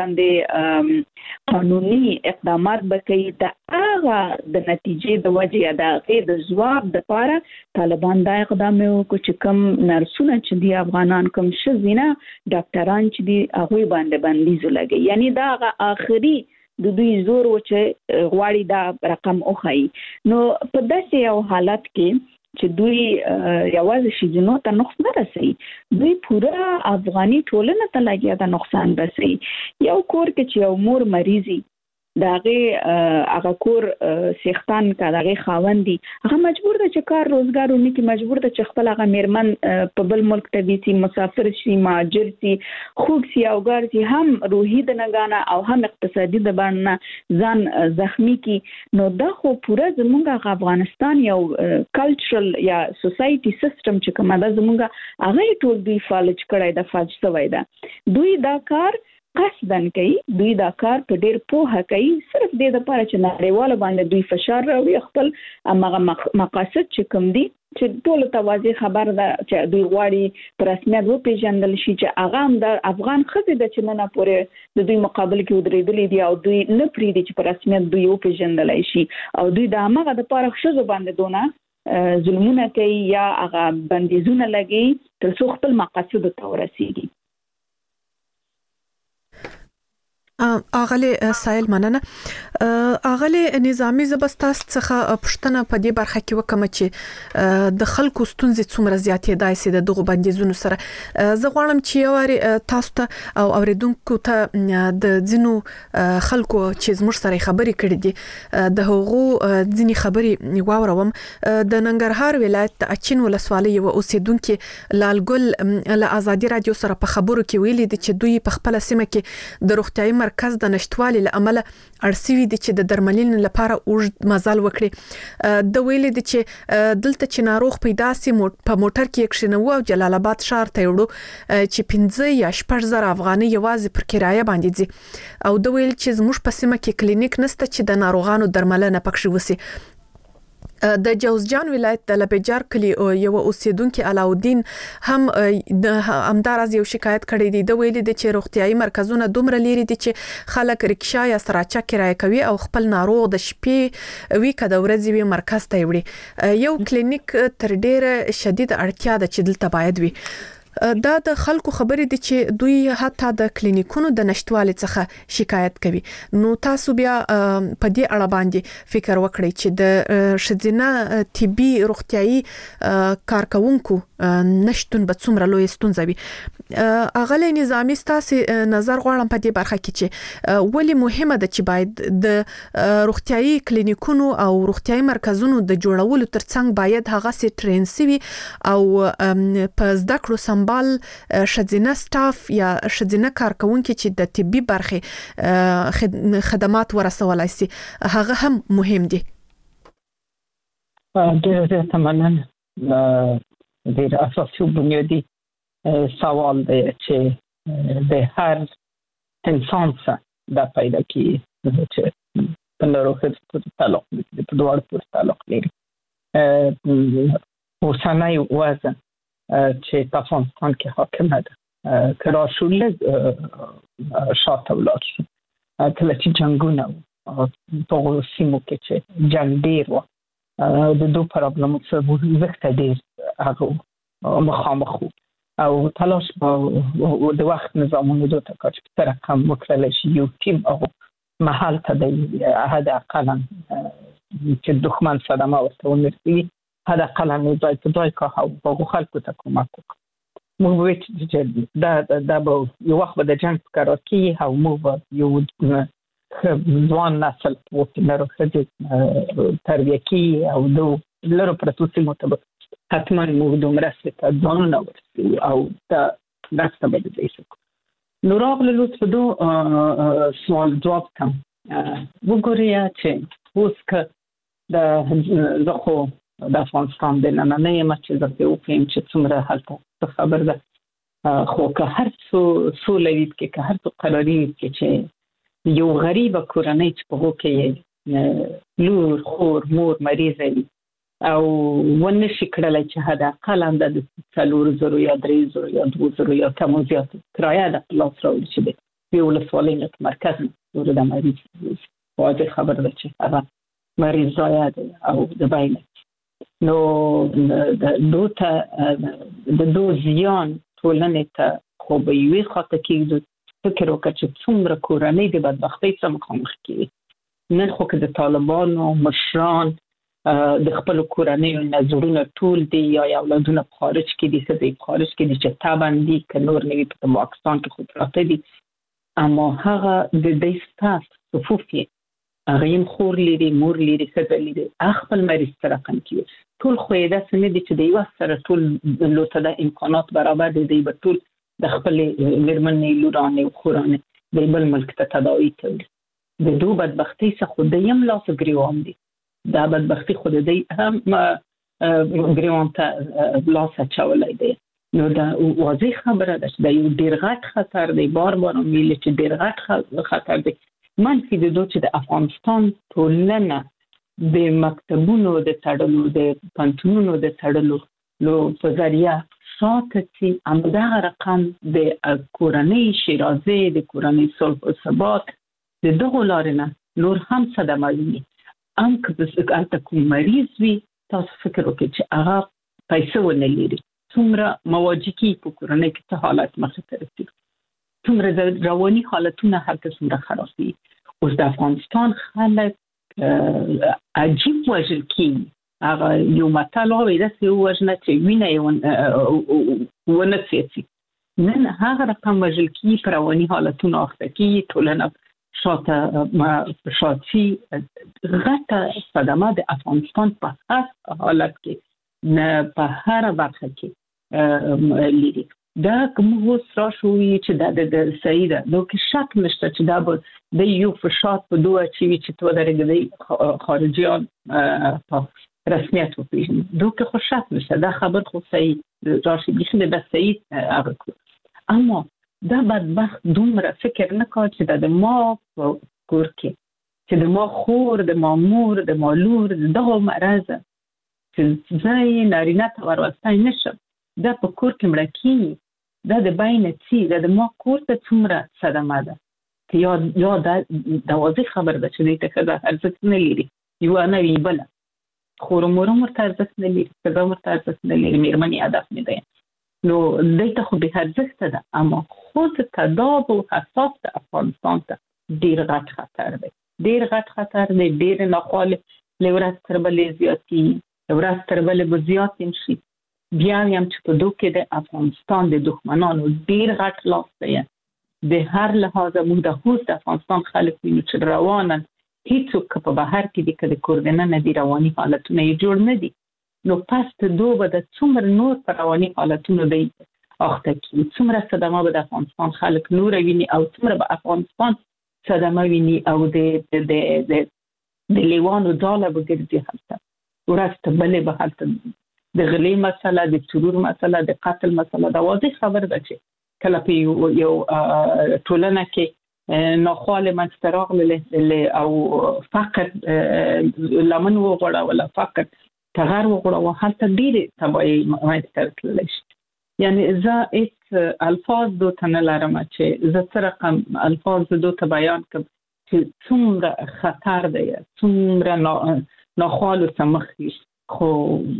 باندې قانوني اقدامات وکړي د هغه د نتیجې د وجې دا غیر د جواب د لپاره طالبان دا اقدام وکړي چې کوم نرسونه چې دی افغانان کوم شزینه ډاکټران چې دی هغه باندې بندیز لګي یعنی دا هغه اخري د دوی زور و چې غواړي دا رقم اوخی نو په داسې یو حالت کې چې دوی یوازې شیزنو ته نقص نه رسي دوی پورا افغاني ټولنه ته لګیا د نقصان رسي یو کور کې چې یو مور مریضي داغه هغه کور سیختان کا داغه خاوندي هغه مجبور ده چې کار روزګار ونی کې مجبور ده چې خپل هغه میرمن په بل ملک ته ویسي مسافر شي ماجر شي خوب سي او ګر سي هم روحي د نګانا او هم اقتصادي د باندې ځان زخمی کی نو دا خو پورا زمونږ افغانستان یو کلچرل یا سوسايټي سیستم چې کومه ده زمونږ هغه ټول دوی فالج کړای د فاج سوی ده دوی دا کار قصدن کوي دوی دا کار په ډیر پوهه کوي صرف د لپاره چې نړیواله باندې دوی فشار راوړي خپل هغه مقاصد چې کوم دي چې ټول توازی خبر ده چې دوی غواړي پر رسمیت و پیژندل شي چې هغه هم د افغان خزې د چې نه پورې د دوی مقابل کې ودرېدلې دي او دوی نه پریدي چې پر رسمیت دوی و پیژندل شي او دوی د هغه د لپاره خزو باندې دونه ظلمونه کوي یا هغه بندیزونه لګي تر څو خپل مقاصد ته ورسیږي اغله سایل مننه اغله نظامی زبستاس څخه پښتنه په دې برخه کې وکم چې د خلکو ستونزې څومره زیاتې دای سي د دغه بندیزونو سره زه غواړم چې یو تاسو ته او اوریدونکو ته د ځینو خلکو چې زموږ سره خبرې کړې دي د هغو ځینې خبرې واوروم د ننګرهار ولایت د اچین ولسوالۍ یو اوسیدونکو لالګل له ازادي رادیو سره په خبرو کې ویلي دي چې دوی په خپل سیمه کې د روغتیايي مرکز د نشټوالي لامل ارسوي دي چې د درملین لپاره اوږد مزل وکړي د ویلي دي چې دلته چې ناروغ پیدا سي په موټر کې کښینو او جلال آباد ښار ته وړو چې پنځه یا شپږ زره افغاني یوازې پر کرایه باندې دي او د ویل چې زموږ په سیمه کې کلینیک نشته چې د ناروغانو درملنه پکښ وسی د جوزجان ولایت د لبجار کلی یو اوسیدونکو علاودین هم د همدارز یو شکایت کړی دی د ویلي د چې روغتيایي مرکزونه دومره لري دي چې خلک رکشا یا سراچا کرایه کوي او خپل ناروغ د شپې وی کده ورځې وی مرکز ته وړي یو کلینیک تر ډیره شدید اړتیا ده چې دلته باید وي دا د خلکو خبرې دي چې دوی حتی د کلینیکونو د نشټوالي څخه شکایت کوي نو تاسو بیا په دې اړه باندې فکر وکړئ چې د شذینه طبي روغتيایي کارکونکو نشټون به څومره لوی ستونزه وي اغله نظامی ستاسو نظر غواړم په دې برخه کې چې ولی مهمه ده چې باید د روغتيایي کلینیکونو او روغتيایي مرکزونو د جوړولو ترڅنګ باید هغه سي ټرین سي او په زده کړو سم بال شذینه سټاف یا شذینه کارکونکو چې د طبي برخه خدمات ورسولای شي هغه هم مهم دي ډېر ډېر تمنن ډېر اساسي بنیادی سوال دی چې د هر انسان سره دا پیدا کیږي چې په ناروغۍ پورې تعلق لري په دوه پورې تعلق لري اوسنۍ وضع چې په افغانستان کې حاکمه ده کله شول شاته ولاړ شو کله چې جنگونه په سیمو کې چې جنگ ډیر و د دوه پرابلم سره وخت ډیر هغه مخامخ او تلاش د وخت نظامونو د تکچ تر کوم وکړل شي یو ټیم او محل ته د هدا اقلا چې دښمن صدمه ورته ونرسي هذا قلم يضايق يضايق هو خلقه تكون معكوك موږ چې دا دا به یو وخت د جنگ کار کوي او موږ یو ځوان نسل وکړو چې تربیه کوي او دو لرو پرتو سیمو ته حتما موږ دومره ستاسو ځانونه ورسو او دا داسته به دې شي. نو راغله لطف دو سوال جواب کوم وګورئ چې اوس که د زخو د افغانستان د نننۍ مچې زه وپیم چې څومره هلته خبر ده خو که هر څو سولوید کې که هر څو قراري کې چې یو غریبه کورنۍ چې په هغو کې لور خور مور مریضه وي او ونشي کړلی چې حداقل هم د څلور زرو یا درې زرو یا دوه زرو یا کم او زیات کرایه د په لاس راوړي چې د یو ولسوالۍ نه په مرکز نه ور د مریض واضح خبر ده چې هغه مریض ضایع دی او د بینه نو د دو ته د دو زیان ټولنې ته خو به یوې خواته کېږدو فکر وکړه چې څومره کورنۍ د بدبختۍ سره مخامخ کېږي نن خو که د طالبانو مشران د خپل کورنۍ نظرونه ټول دي یا اولادونه په خارج کې دي څه په خارج کې دي چې تابان دي که نور نه وي په پاکستان کې خو پراته دي اما هغه د دې ستاف صفوف یې هغه یې خور لري مور لري څه لري خپل مریض سره رقم کوي ټول خو یې داسې نه دي چې د یو سره ټول لوته د امکانات برابر دي دی به ټول د خپل مېرمنې لورانې او خورانې د بل ملک ته تداوي کوي د دوه بدبختۍ څخه خو د یم لاس ګریوان دي دا بدبختی خود دی هم ګریوان ته لاس اچولی دی نو دا واضح خبره ده چې دا یو ډېر غټ خطر دی بار بار ویل چې ډېر غټ خطر دی منفي د دوه چې د افغانستان ټولنه د مکتبونو د تړلو د پنټونونو د تړلو نو په ذریعہ شاته چې همدغه رقم د کورنۍ شیرازه د کورنۍ صلح او ثبات د دغو لارې نه نور هم صدمه ویني ام که بس البته کوم مریض وي تاسو فکر وکړئ چې هغه پیسې ونه لري څومره مواجهکي په کورنۍ کې څه حالات مخې ته رسي څومره د رواني حالتونه هلته څومره خراب دي اوس د افغانستان خلک عجیب وژل کېږي هغه یو متل وایي داسې ووژنه چې وینه یې ونه څېڅي نن هغه رقم وژل کېږي په رواني حالتونو اخته کېږي ټولنه شاته شاتی غټه صدمه د افغانستان په هر حالت کې نه په هر برخه کې لري دا کوم اوس راشوي چې د سیده نو کې شک نشته چې دا به د یو فشار په دوه چې چې تو درګدي خارجيان په رسمیت وپیژني دوه کې خو شک نشته دا خبر خو صحیح راشي بيخي د صحیح هغه اما دا بدبخت دومره فکر نه کوي چې د ما په کور کې چې د ما خور د ما مور د ما لور دغه مرزه چې ځای نارینه ته ورولسای نشم دا په کور کې مړه کېږي دا د بینه چې دا د ما کور ته څومره صدمه ده چې یا یا دا د واضح خبر ده چې دې ته ښځه ارزښت نه لري یوه نه وي بله خور مور هم ورته ارزښت نه لري ښځه هم ورته ارزښت نه لري مېرمن یې هدف نه دی نو دې ته خو به ارزښت ده اما خود تداعب او حساس د افغانستان ته ډېر غټ خطر دی ډېر غټ خطر دی ډېر ناخواله لورس تر بلې زیاتی ورځ تر بلې به زیات شي بیا هم چې په دوه کې د افغانستان د دښمنانو ډېر غټ لاس دی د هر لحاظه موږ د خوست د افغانستان خلک وینو چې روانن هیڅوک په بهر کې د کده کوردنه نه دی رواني حالتونه یې جوړ نه دي نو پس ته دوه به د څومره نور پر رواني حالتونو دی اخته کېږي څومره صدمه به د افغانستان خلک نور ویني او څومره به افغانستان صدمه ویني او د د د د لیوانو ډاله به ګرځي هلته ورځ ته بلې به هلته د غلې مسله د ترور مسله د قتل مسله دا واضح خبر ده چې کله په یو یو ټولنه کې ناخواله منځته راغله او فقر لمن وغوړه ولا فقر تغیر وغوړه هلته ډېرې تباهي منځته راتللی شي یعنی زه هېڅ الفاظ دو ته نه لرم چې زه څه رقم الفاظ دو ته بیان کړم چې څومره خطر دی څومره ناخوالو ته مخ وي خو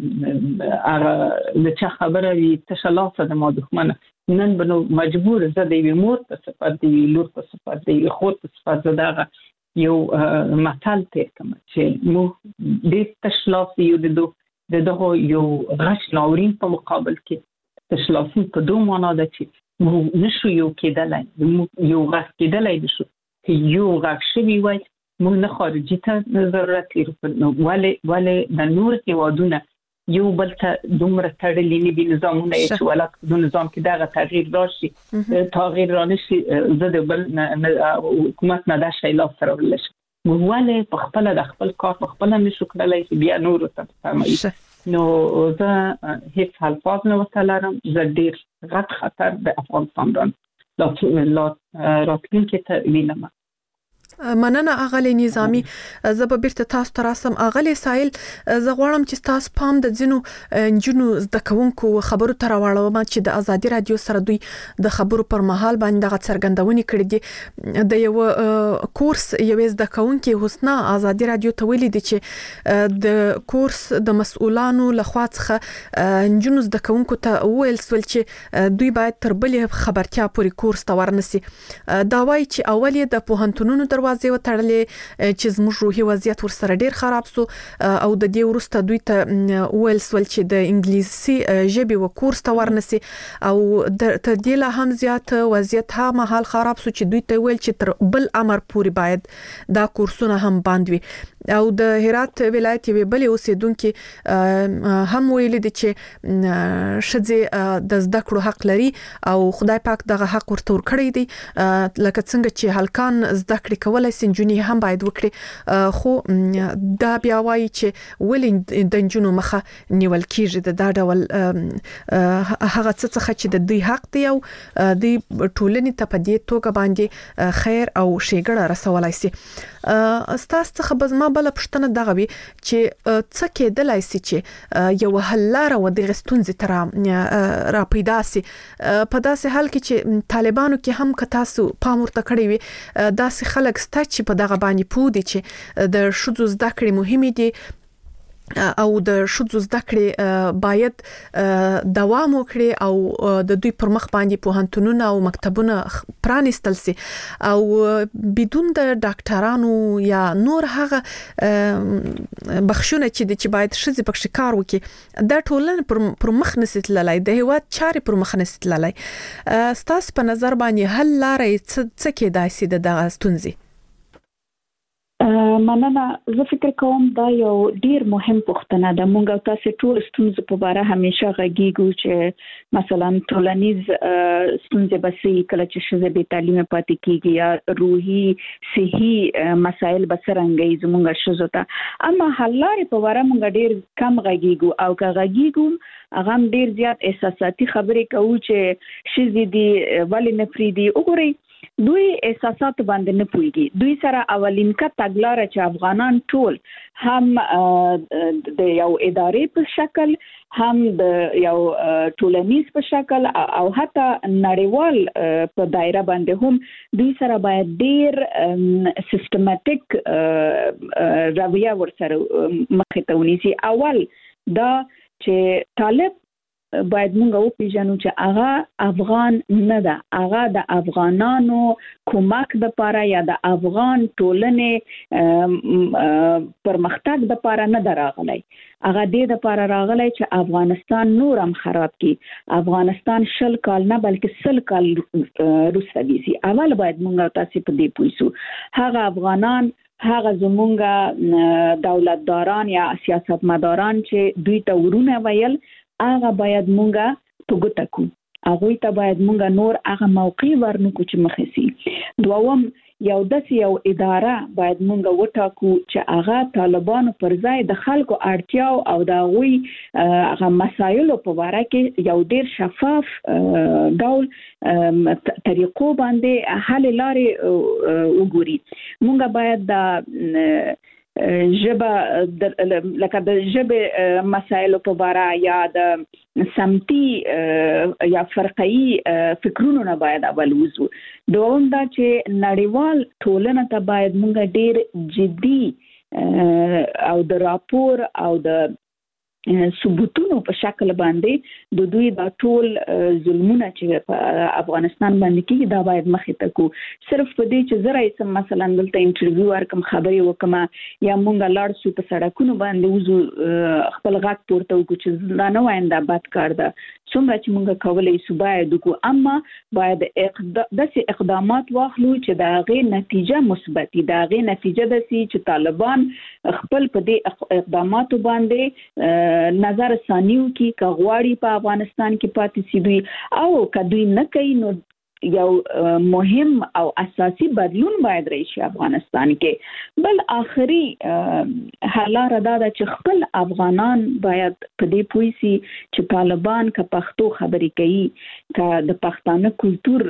هغه د چا خبره وي تشه لاسه د ما دښمنه نن به نو مجبور زه د یوې مور په صفت د یوې لور په صفت د یوې خور په صفت زه دغه یو متل تیر کړم چې موږ ډېر تش لاس یو د دغه یو غش ناورین په مقابل کې تشلافي په دوه معنا ده چې موږ نشو یو کېدلای یو غږ کېدلای نشو یو غږ شوی وای موږ نه خارجي ته ضرورت لرو ولی ولی د نور هیوادونه یو بل ته دومره تړلي نه دي نظامونه چې ولا د نظام کې دغه تغییر راشي تغییر رانشي زه د بل حکومت نه دا شی لاس سره ولش موږ ولی په خپل د خپل کار په خپل نشو کړلای چې بیا نور ته فرمایي نو زه هیڅ الفاظ نه وتلرم زه ډیر غټ خطر د افغانستان راتلونکي ته وینم. مننه اغلی نظامی. زه به بیرته تاسو ته راسم. اغلی سایل زه غواړم چې تاسو پام د ځینو نجونو زده کوونکو خبرو ته راوړم چې د ازادي رادیو سره دوی د خبرو پر مهال باندې دغه څرګندونې کړې دي. د یو کورس یوې زده کوونکې حسنا ازادي رادیو ته ویلي دي چې د کورس د مسؤلانو لخوا څخه نجونو زده کوونکو ته ویل سول چې دوی باید تر بلې خبرتیا پورې کورس ته ورنسي. دا وایي چې اول یې د پوهنتونونو دروازې وتړلې چې زموږ روحي وضعیت ورسره ډیر خراب سو او د دې وروسته دوی ته ویل سول چې د انګلیسي ژبې و کورس ته ورنسي او د تر دې لا هم زیات وضعیت ها مهال خراب سو چې دوی ته ویل چې تر بل امر پورې باید دا کورسونه هم بند وي. او د هرات ولایت یوې بلې اوسیدونکو هم ویلي دي چې ښځې د زده کړو حق لري او خدای پاک دغه حق ورته ورکړی دی لکه څنګه چې هلکان زده کړې کولای سي نجونې هم باید وکړي خو دا بیا وایي چې ولې د نجونو مخه نیول کیږي د دا ډول هغه څه څخه چې د دوی حق دی او د ټولنې ته په دې توګه باندې خیر او ښېګڼه رسولای سي. ستاسو څخه به زما بله پوښتنه دغه وي چې څه کېدلای سي چې یو حل لاره و دغه ستونزې ته را پیدا سي په داسې حال کې چې طالبانو کې هم که تاسو پام ورته کړی وي داسې خلک سته چې په دغه باندې پوه دي چې د ښځو زده کړې مهمې دي او د ښځو زده کړې باید دوام وکړي او د دوی پر مخ باندې پوهنتونونه او مکتبونه پرانیستل سي او بدون د ډاکټرانو یا نور هغه بخښونه چې د چې باید ښځې پکې کار وکړي دا ټولنه پر مخ نشي تللی د هیواد چارې پر مخ نشي تللی. ستاسو په نظر باندې حل لاره څه کېدای سي د دغه ستونزې؟ مننه. زه فکر کوم دا یو ډیر مهم پوښتنه ده. مونږ تاسو ټول ستونزې په اړه همیشه غږیږو چې مثلا ټولنیز ستونزې بسې کله چې ښځې بې تعلیمه پاتې کیږي یا روحي صحي مسایل بسرنګي زمونږ ښځو ته اما حل لارې په اړه مونږ ډیر کم غږیږو او که غږیږو هغه ډیر زیات احساساتي خبرې کوي چې ښځې دي ولې نه فریدي وګوري دوی احساسات باندې نه پويږي. دوی سره اولین کا تګلاره چې افغانان ټول هم د یو ادارې په شکل هم د یو ټولنیز په شکل او حتی نړیوال په دایره باندې هم دوی سره باید ډیر سیستماتیک رویه ورسره مخې ته ونیسي. اول دا چې طالب باید مونږ وپیژنو چې هغه افغان نه ده، هغه د افغانانو کومک د پاره یا د افغان ټولنې پرمختګ د پاره نه دراغلی. هغه دې د پاره راغلی چې افغانستان نور هم خراب کی. افغانستان شل کال نه بلکې سل کال روسته دي. اول باید مونږ تاسو په دې پوښتو هغه افغانان هغه زمونږ دولتداران یا سیاستمداران چې دوی ته ورونه ویل هغه باید مونږه په ګوته کو. هغه ته باید مونږه نور هغه موقع ورنکو چې مخې سي. دوم یو داسې یو اداره باید مونږه وټاکو چې هغه طالبانو پر ځای د خلکو اړتیاو او د هغوی هغه مسایلو په باره کې یو ډیر شفاف ډول طریقو باندې حل لارې وګوري. مونږه باید د ژبه لکه د ژبې مسایلو په باره یا د سمتي یا فرقي فکرونو نه باید اول وزو. دوم دا چې نړیوال ټولنه ته باید مونږ ډیر جدي او د راپور او د ثبوتونو په شکل باندې د دوی د ټول ظلمونه چې په افغانستان باندې کیږي دا باید مخې ته کو صرف په دې چې زره یې مثلا دلته انټرویو ورکم خبرې وکم یا مونږ لاړ شو په سړکونو باندې وزو خپل غږ پورته وکړو چې دا نه واینده بد کار ده څومره چې مونږ کولای شو باید وکړو اما باید داسې اقدامات واخلو چې د هغې نتیجه مثبت وي د هغې نتیجه داسې چې طالبان خپل په دې اقداماتو باندې نظر ثانیو کې کغواړي په افغانستان کې پاتې سي دوی او کدوې نه کوي نو یو مهم او اساسي بدلون باید راشي افغانستان کې بل آخري حل را ده چې خپل افغانان باید په دې پوي سي چې طالبان که پښتو خبرې کوي که د پښتانه کلچر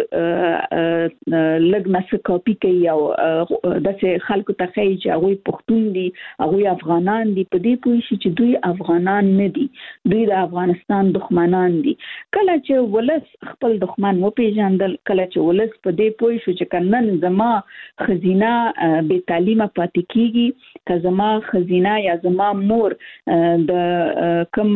لږ نس کاپي کوي او داسې خلکو ته ښایي چې هغوی پښتون دي هغوی افغانان دي په دې پوي شي چې دوی افغانان نه دي دوی د افغانستان دښمنان دي کله چې ولس خپل دښمن وپېژندل کله چې ولس په دې پوه شو چې کنن زما خزینه بې تعلیمه پاتې کیږي که زما خزینه یا زما مور د کم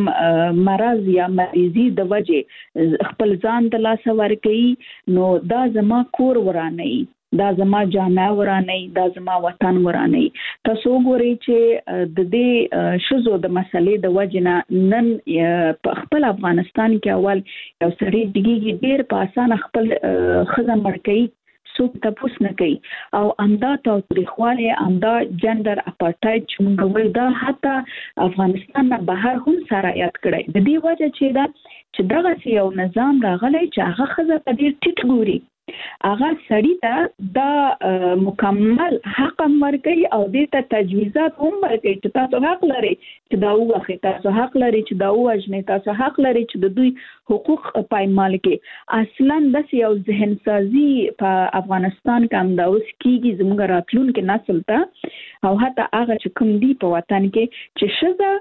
مرض یا مریضي د وجه خپل ځان د لاسه ورکوي نو دا زما کور ورانوي دا زما جامعه ورانوي دا زما وطن ورانوي تاسو ګورئ چې د دې شذو د مسلې د وجه نه نن په خپل افغانستان کې اول یو سړی دیږي ډېر په اسانه خپل ښځه مړ کوي څوک تاسو نه کوي او امدا تاریخواله امدا جندر اپارټاید چې موږ وایو دا حتی افغانستان نه بهر هم سرایت کړی د دې وجه چې دا چې دغه یو نظام راغلی چې هغه ښځه په ډېر ټیټ ګوري هغه سړی ته دا مکمل حق ورکړي او دې ته تجویزات هم ورکړي چې تاسو حق لرئ چې دا وغواړئ تاسو حق لرئ چې دا ووژنئ تاسو حق لرئ چې د دوی حقوق پایمال کړئ اصلا داسې یو ذهن سازي په افغانستان کې هم دا اوس کېږي زموږ راتلونکي نسل ته او حتی هغه چې کوم دي په وطن کې چې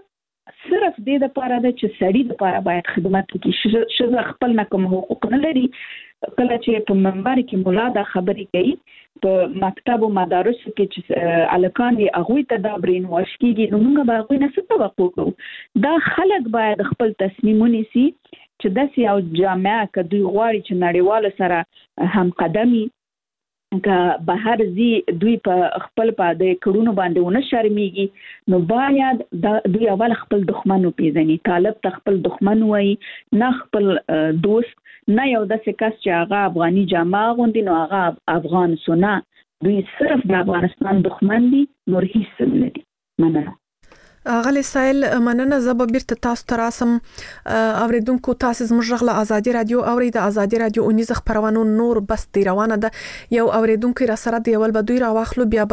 ښځه صرف دې دپاره ده چې سړي دپاره باید خدمت وکړي ښځه خپل نه کوم حقوق نه لري کله چې په منبر کې مولا دا خبرې کوي په مکتب او مدارسو کې چې الکان دي هغوی ته دا برین واش کېږي نو موږ به هغوی نه څه توقع کوو دا خلک باید خپل تصمیم ونیسي چې داسې یو جامعه که دوی غواړي چې نړیوالو سره همقدمي که بهر زی دوی په خپل په د کړونو باندې ونه شرمېږي نو باید دوی اول خپل دښمن وپېژني طالب ته خپل دښمن وایي نه خپل دوست نه یو داسې کس چې هغه افغاني جامه اغوندي نو هغه افغان سو نه دوی صرف د افغانستان دښمن دي نور هیڅ نه دي مننه غلی سایل مننه زه به بیرته تاسو ته راسم اوریدونکو تاسو زموږ غږ له ازادي رادیو اوري د ازادي رادیو اونیز خبرونو نور بس دی روانه ده یو اوریدونکو را سره دی ول به دوی را واخلو بیا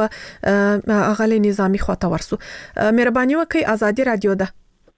به غلی نظامی خواته ورسو مهرباني وکړئ ازادي رادیو ده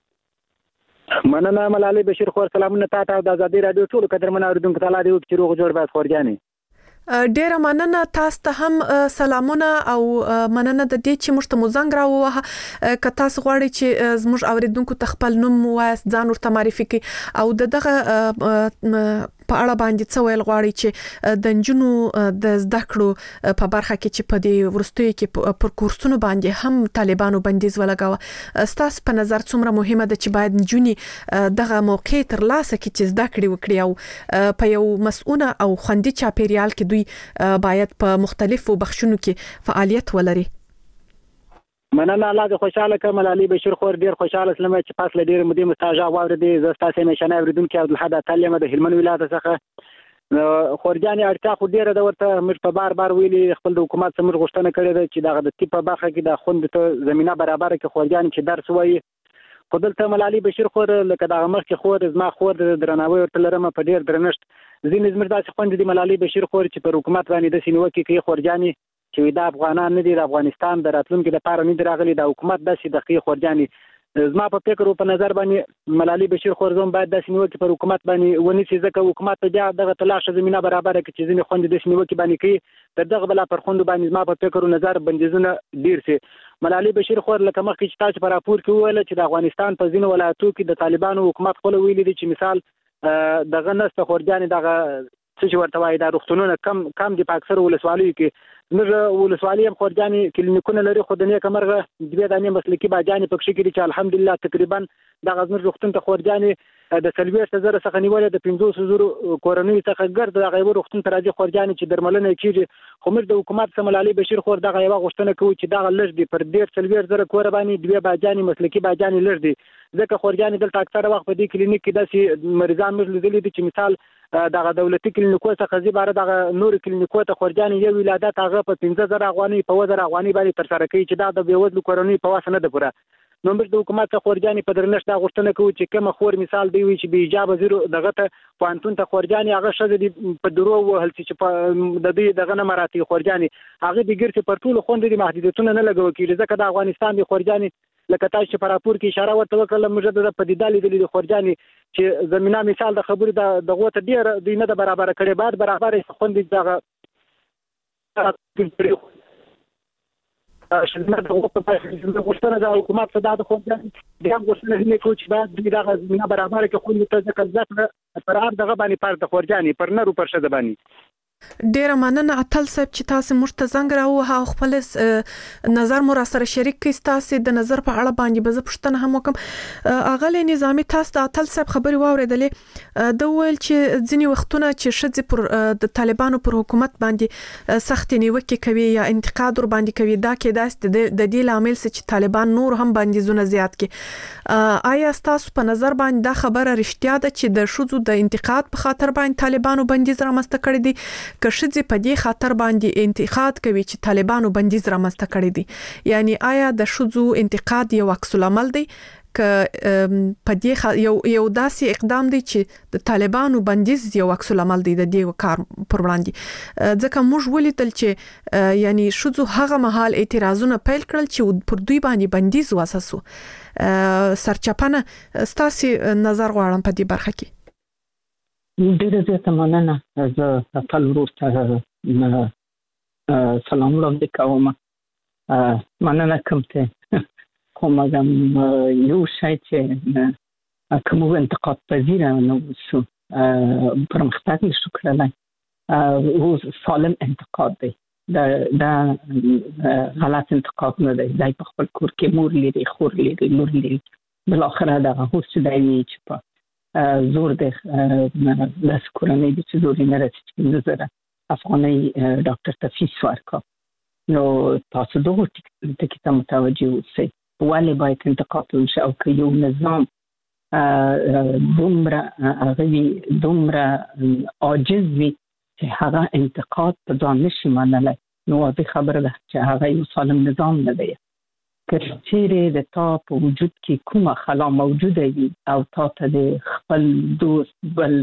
مننه ملالۍ بشیر خور سلامونه تاسو د ازادي رادیو ټول قدرمن اوریدونکو تعالی دی چې روغ جوړ باید خورګانی ډیره مننه تاسو ته هم سلامونه او مننه د دې چې موږ ته مو زنګ راووهه که تاسو غواړئ چې زموږ اوریدونکو ته خپل نوم ووایاست ځان ورته معرفي کړئ او د دغه په اړه باندې څه ویل غواړئ چې د نجونو د زده کړو په برخه کې چې په دې وروستیو کې پر کورسونو باندې هم طالبانو بندیز ولګاوه ستاسو په نظر څومره مهمه ده چې باید نجونې دغه موقع ترلاسه کړي چې زده کړې وکړي او په یو مسؤونه او خوندي چاپیریال کې دوی باید په مختلفو بخشونو کې فعالیت ولري مننه الله دې خوشاله کړه ملالۍ بشیر خور ډیر خوشاله سلمه چې پاس له ډیر مودې مستاجا واوریدې زه ستاسو نشانه اوریدونکو عبدالحد تعلیم د هلمند ولایت څخه خورجاني اړتیا خو ډیره ده ورته موږ په بار بار ویلي خپل د حکومت څخه موږ غوښتنه کړې ده چې دغه د تیپ په برخه کې د خوند ته زمينه برابر کې خورجاني چې درس وایي خو دلته ملالۍ بشیر خور لکه دغه مخکې خور زما خور درناوی ورته لرم په ډیر درنښت ځینې زموږ داسې خوند دي ملالۍ بشیر خور چې پر حکومت باندې داسې نیوکې کوي خورجاني چې دا افغانان نه دي د افغانستان د راتلونکي لپاره نه دي راغلي د حکومت داسې د کوي خورجاني زما په فکر او په نظر باندې ملالۍ بشیر خور زوم باید داسې نیوکې پر حکومت باندې ونیسي ځکه حکومت ته بیا دغه تلاشه زمینه برابره کړي چې ځینې خوند داسې نیوکې باندې کوي تر دغه بلا پر خوند باندې زما په فکر او نظر بندیزونه ډیر سي ملالۍ بشیر خور لکه مخکې چې تاسو په راپور کې وویل چې د افغانستان په ځینو ولایتونو کې د طالبانو حکومت خپل ویلي دي چې مثال دغه نسته خورجاني دغه چې ورته وایي دا روغتونونه کم کم دي په اکثر ولسوالیو کې زموږ ولسوالي هم خورجانې کلینیکونه لري خو د نیکه مرغه دوې دانې مسلکي باجانې پکښې کې دي چې الحمدلله تقریبا دغه زموږ روغتون ته خورجانې د څلوېښت زره څخه نیولې د پنځوس زرو کورنیو څخه ګرد دغه یوه روغتون ته راځي خورجانې چې درملنه یې کېږي خو موږ د حکومت څخه ملالۍ بشیر خور دغه یوه غوښتنه کوو چې دغه لږ دي پر ډېر څلوېښت زره کوره باندې دوې باجانې مسلکي باجانې لږ دي ځکه خورجانې دلته اکثره وخت په دې کلینیک کې داسې مریضان موږ لیدلي دي چې مثال دغه دولتي کلینیکو څخه زی باره دغه نورو کلینیکو ته خورجانې یو ولادت هغه په پنځه زره افغانۍ په اووه زره افغانۍ باندې ترسره کوي چې دا د بېوزلو کورنیو په وسه نه ده پوره نو موږ د حکومت څخه خورجانې په درنښت دا غوښتنه کوو چې کومه خور مثال دی وي چې بې حجابه زیرو دغه ته پوهنتون ته خورجانې هغه ښځه دي په درو ووهل شي چې په د دوی دغه نه مراتې خورجانې هغه دې ګرځي پر ټولو خوندې دي محدودیتونه نه لګول کېږي ځکه د افغانستان د خورجانې لکه تاسو چې په راپور کې اشاره ورته وکړله موږ د پدیده لیدلې د خورجانې چې زمینه مثال د خبرې د دغو ته ډېره دوی نه ده برابره کړې باید برابره خوندې دغه شنه دغه په پایله غوښتنه د حکومت څخه د خورجانې د هم غوښتنه نه کوي چې باید دوی دغه زمینه برابره کړي خوندې ته ځکه زده کړه پر هر دغه باندې پر د خورجانې پر نرو پر ښځه باندې ډیره مننه اتل صاحب چې تاسو موږ ته زنګ راووهه او خپل نظر مو را سره شریک کړئ تاسو د نظر په اړه باندې به زه پوښتنه هم وکم اغلی نظامي تاسو د اتل صاحب خبرې واورېدلې د ویل چې ځینې وختونه چې ښځې پر د طالبانو پر حکومت باندې سخت نیوکې کوي یا انتقاد ور باندې کوي دا کې داسې د دې لامل چې طالبان نور هم بندیزونه زیات کړي آیا تاسو په نظر باندې دا خبره رښتیا ده چې د ښځو د انتقاد په خاطر باندې طالبانو بندیز رامنځته کړی دی که ښځې په دې خاطر باندې انتقاد کوي چې طالبانو بندیز رامنځته کړی دی یعنی آیا د ښځو انتقاد یو عکس العمل دی که په دې یو یو داسې اقدام دی چې د طالبانو بندیز یو عکس العمل دی د دې کار پر وړاندې ځکه موږ ولیدل چې یعنی ښځو هغه مهال اعتراضونه پیل کړل چې پر دوی باندې بندیز واساسو سرچپنه ستاسو نظر غواړم په دې برخه کې ډیره زیاته مننه زه خپل ورور ته سلام وړاندې کوم مننه کوم ته خو مګم یو شی چې کوم انتقاد پذیر نه وسو پرمختګ نشو کړلای او سالم انتقاد دی دا دا غلط انتقاد نه دی دای په خپل کور کې مور لري خور لري لور لري بل اخره دا هوڅ دی چې په زور د لاس کورنۍ د چې زور نه راځي چې نظر افغاني ډاکټر ته فیس ورکړه نو تاسو دغه ټکی ته متوجه اوسئ ولې باید انتقاد وشي او که یو نظام دومره هغه دومره عاجز وي چې هغه انتقاد په ځان نشي منلی نو واضح خبره ده چې هغه یو سالم نظام نه دی که چیرې د تا په وجود کې کومه خلا موجوده وي او تا ته د خپل دوست بل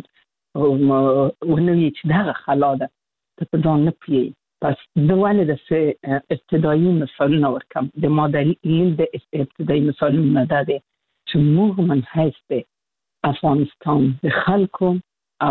ونوي چې دغه خلا ده ته په ځان نه پوهېږي پس زه ولې داسې ابتدایي مثالونه ورکم د ما دلیل د ابتدایي مثالونه دا دی چې موږ من حیث د افغانستان د خلکو او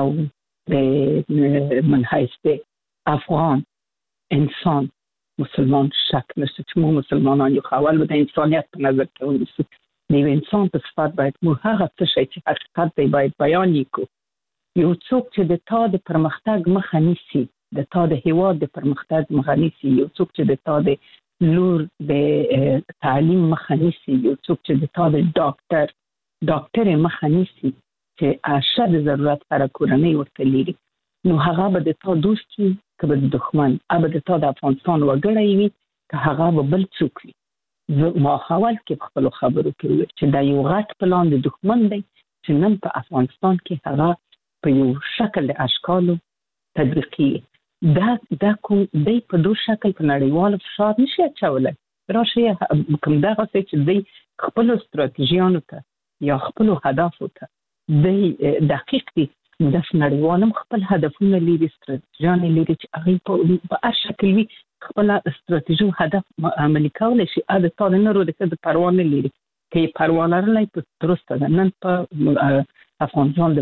د من حیث د افغان انسان مسلمان شک نشته چې مو مسلمانان یو اول د انسانیت په نظر کې ونیسو د یو انسان په صفت باید مو هغه څه شي چې حقیقت دی باید بیان وکړو یو څوک چې د تا د پرمختګ مخه نیسي د تا د هیواد د پرمختګ مخه نیسي یو څوک چې د تا د لور د تعلیم مخه نیسي یو څوک چې د تا د ډاکټر ډاکټر مخه نیسي چې اشد ضرورت هر کورنۍ ورته لري نو هغه به د تا دوست وي که به د دښمن ابد تا د افغانستان وګړی وي که هغه به بل څوک وي زه ما اول کې په خپلو خبرو کې وویل چې دا یو غټ پلان د دښمن دی چې نن په افغانستان کې هغه په یو شکل د اشکالو تطبیقي دا دا کوم دی په دو شکل په نړیوال فشار نشي اچولی راشي کوم دغه څه چې دی خپلو ستراتیژیانو ته یا خپلو هدفو ته دی دقیق دی د نړیوالم خپل هدفونه لري ستراتیژیانې لري چې هغوی په هر شکل وي خپل استراتیژي هدف عملي کولی شي د تا د نورو د ښځو پروا نه لري که یې پروا لرلی په درسته ده نن په افغانستان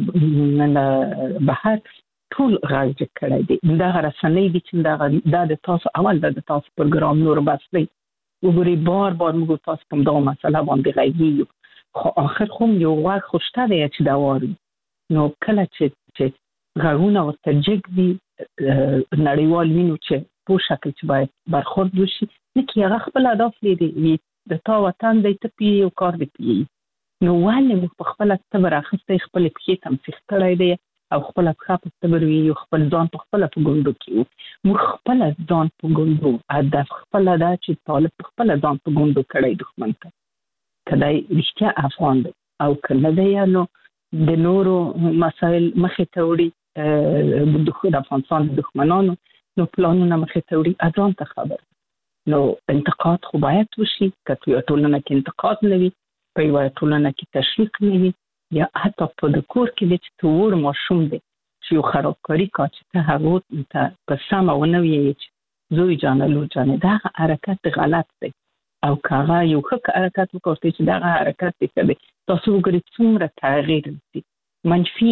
د بهر ټول غږ کړی دی دغه رسنۍ دي چې دا د تاسو اول دا د تاسو پروګرام نور بس دی وګورئ بار بار موږ تاسو په همدغه مسله باندې غږیږو خو آخر خو یو غږ خو شته دی چې دا واوري نو کله چې چې غاونه ورته جګ دي نړیوال وینو چې په شکل چې باید برخورد وشي نه کې هغه خپل اهداف لري د تا وطن دی ته پی او کار دی پی نو ولې موږ په خپل تبر اخستې خپل پښې تمسخ کړی دی او خپل پښه په تبر وی او خپل ځان په خپل په ګوندو کې موږ خپل ځان په ګوندو هدف خپل دا چې طالب خپل ځان په ګوندو کړی دښمن ته کدی رښتیا افغان دی او کله دی نو د نورو مسایل مخې ته وړي د دخول افغانستان د دښمنانو نو پلانونه مخې ته وړي اځان ته خبر نو انتقاد خو باید وشي کته یو ټولنه کې انتقاد نه وي په یو ټولنه کې تشویق نه وي یا حتی په د کور کې چې تور ماشوم دی چې یو خرابکاری کا چې ته هغه ته په سمه ونه وي چې زوی جانلو جانې دا حرکت غلط دی او کاغه یو ښه حرکت وکړي چې دا حرکت دی چې تاسو وګورئ څومره تغییر دي منفي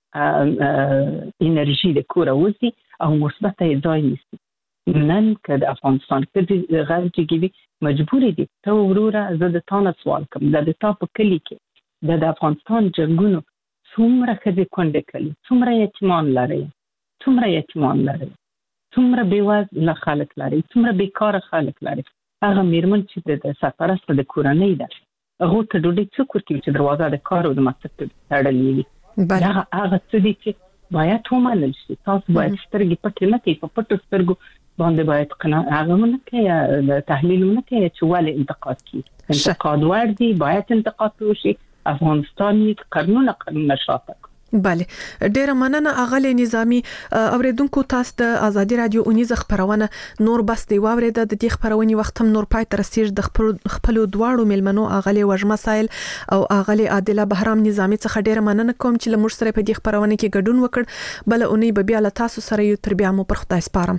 انرژي د کور اوسي او مثبت ځای نیسي نن که د افغانستان کې غیر جګوي مجبورې دي ته وروره زه د تا نه سوال کوم دا د تا په کلي کې د افغانستان جنګونو څومره ښځې کونډې کړي څومره یتیمان لري څومره یتیمان لري څومره بېوزله خلک لري څومره بیکاره خلک لري هغه میرمن چې د سرپرسته د کورنۍ ده هغو ته ډوډۍ څوک ورکوي چې دروازه د کار او د مکتب تړلې وي هغه هغه څه دي چې باید ومنل شي تاسو باید سترګې پټې نه کړئ په پټو سترګو باندې باید قناع هغه ونه کوي تحلیل ونه کوي چې ولې انتقاد کوي انتقاد وردی باید انتقاد وشي افغانستان یې قانون قانون شاته بله ډیره مننه اغلی نظامی اوریدونکو تاسو د ازادي رادیو اونیز خبرونه نور بس دی واورید د دې خبرونې وخت هم نور پای تر رسیږي د خپل دواړو ملمنو اغلی وجمه سایل او اغلی عادله بهرام نظامی څخه ډیره مننه کوم چې لمر سره په دې خبرونه کې ګډون وکړ بل اونۍ به بیا له تاسو سره یو تر بیا مو پر خدای سپارم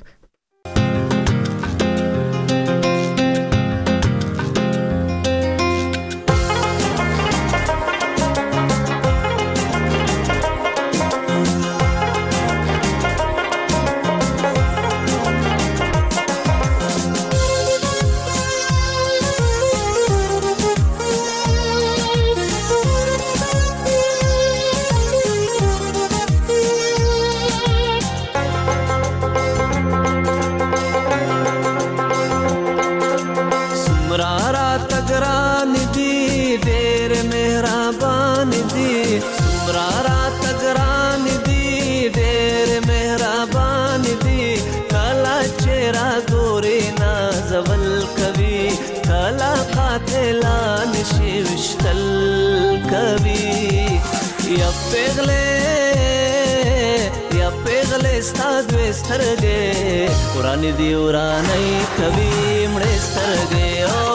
ورانی دی ورانی کبھی مړې سترګې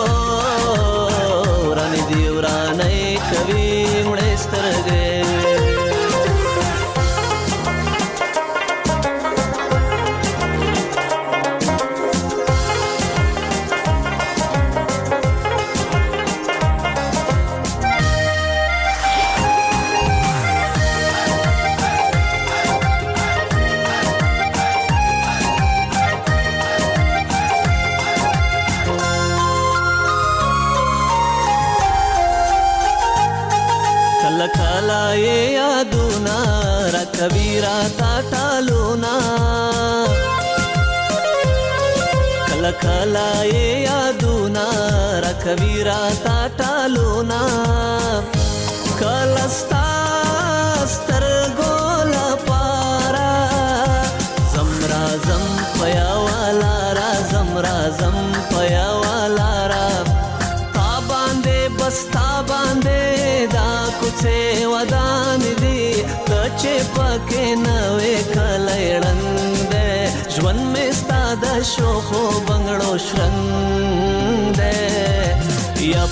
او ورانی دی ورانی کبھی مړې سترګې کبیرا تا ټالونا کلا کلا یادونا را کبیرا تا ټالونا کلا ستا سترګو پارا زمرا زم پیا والا را زمرا زم پیا والا را تا باندې بس تا باندې دا کوڅه ودان دي چې پکې نوې کلهړند دې ژوند مې ستاده شو خو بنگړو شرنګ دې یا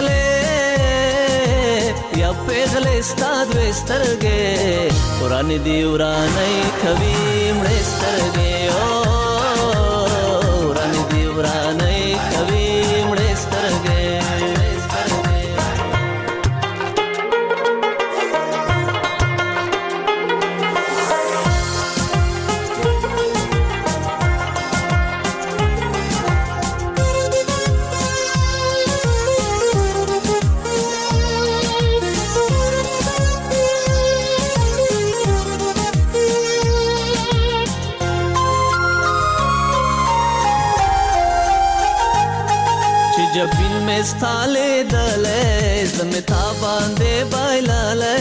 پیغلې یا پیغلې ستاد وسترګې ورانی دی ورانی کوي مړې سترګې او ورانی دی ورانی کوي مړې سترګې ستاله دلې زمې تا باندې بایلاله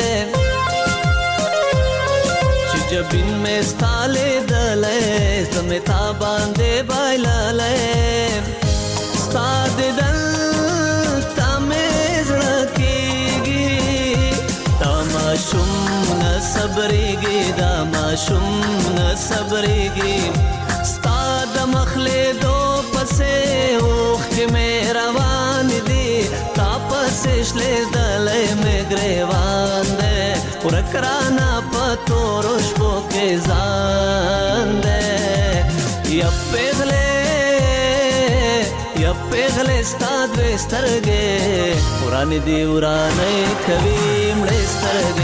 چې جبین مې ستاله دلې زمې تا باندې بایلاله ستاد دل تمه زړه کېږي تماشوم نه صبرېږي دا ماشوم نه صبرېږي ستاد مخلې دو پسې اوخ کې مې روان دي تا پسې شلې دلې مې ګریوان دی ورکرانا په تورو شپو کې ځان دی یا پیغلې یا پیغلې ستا دوې سترګې ورانې دي ورانې کوي مړې سترګې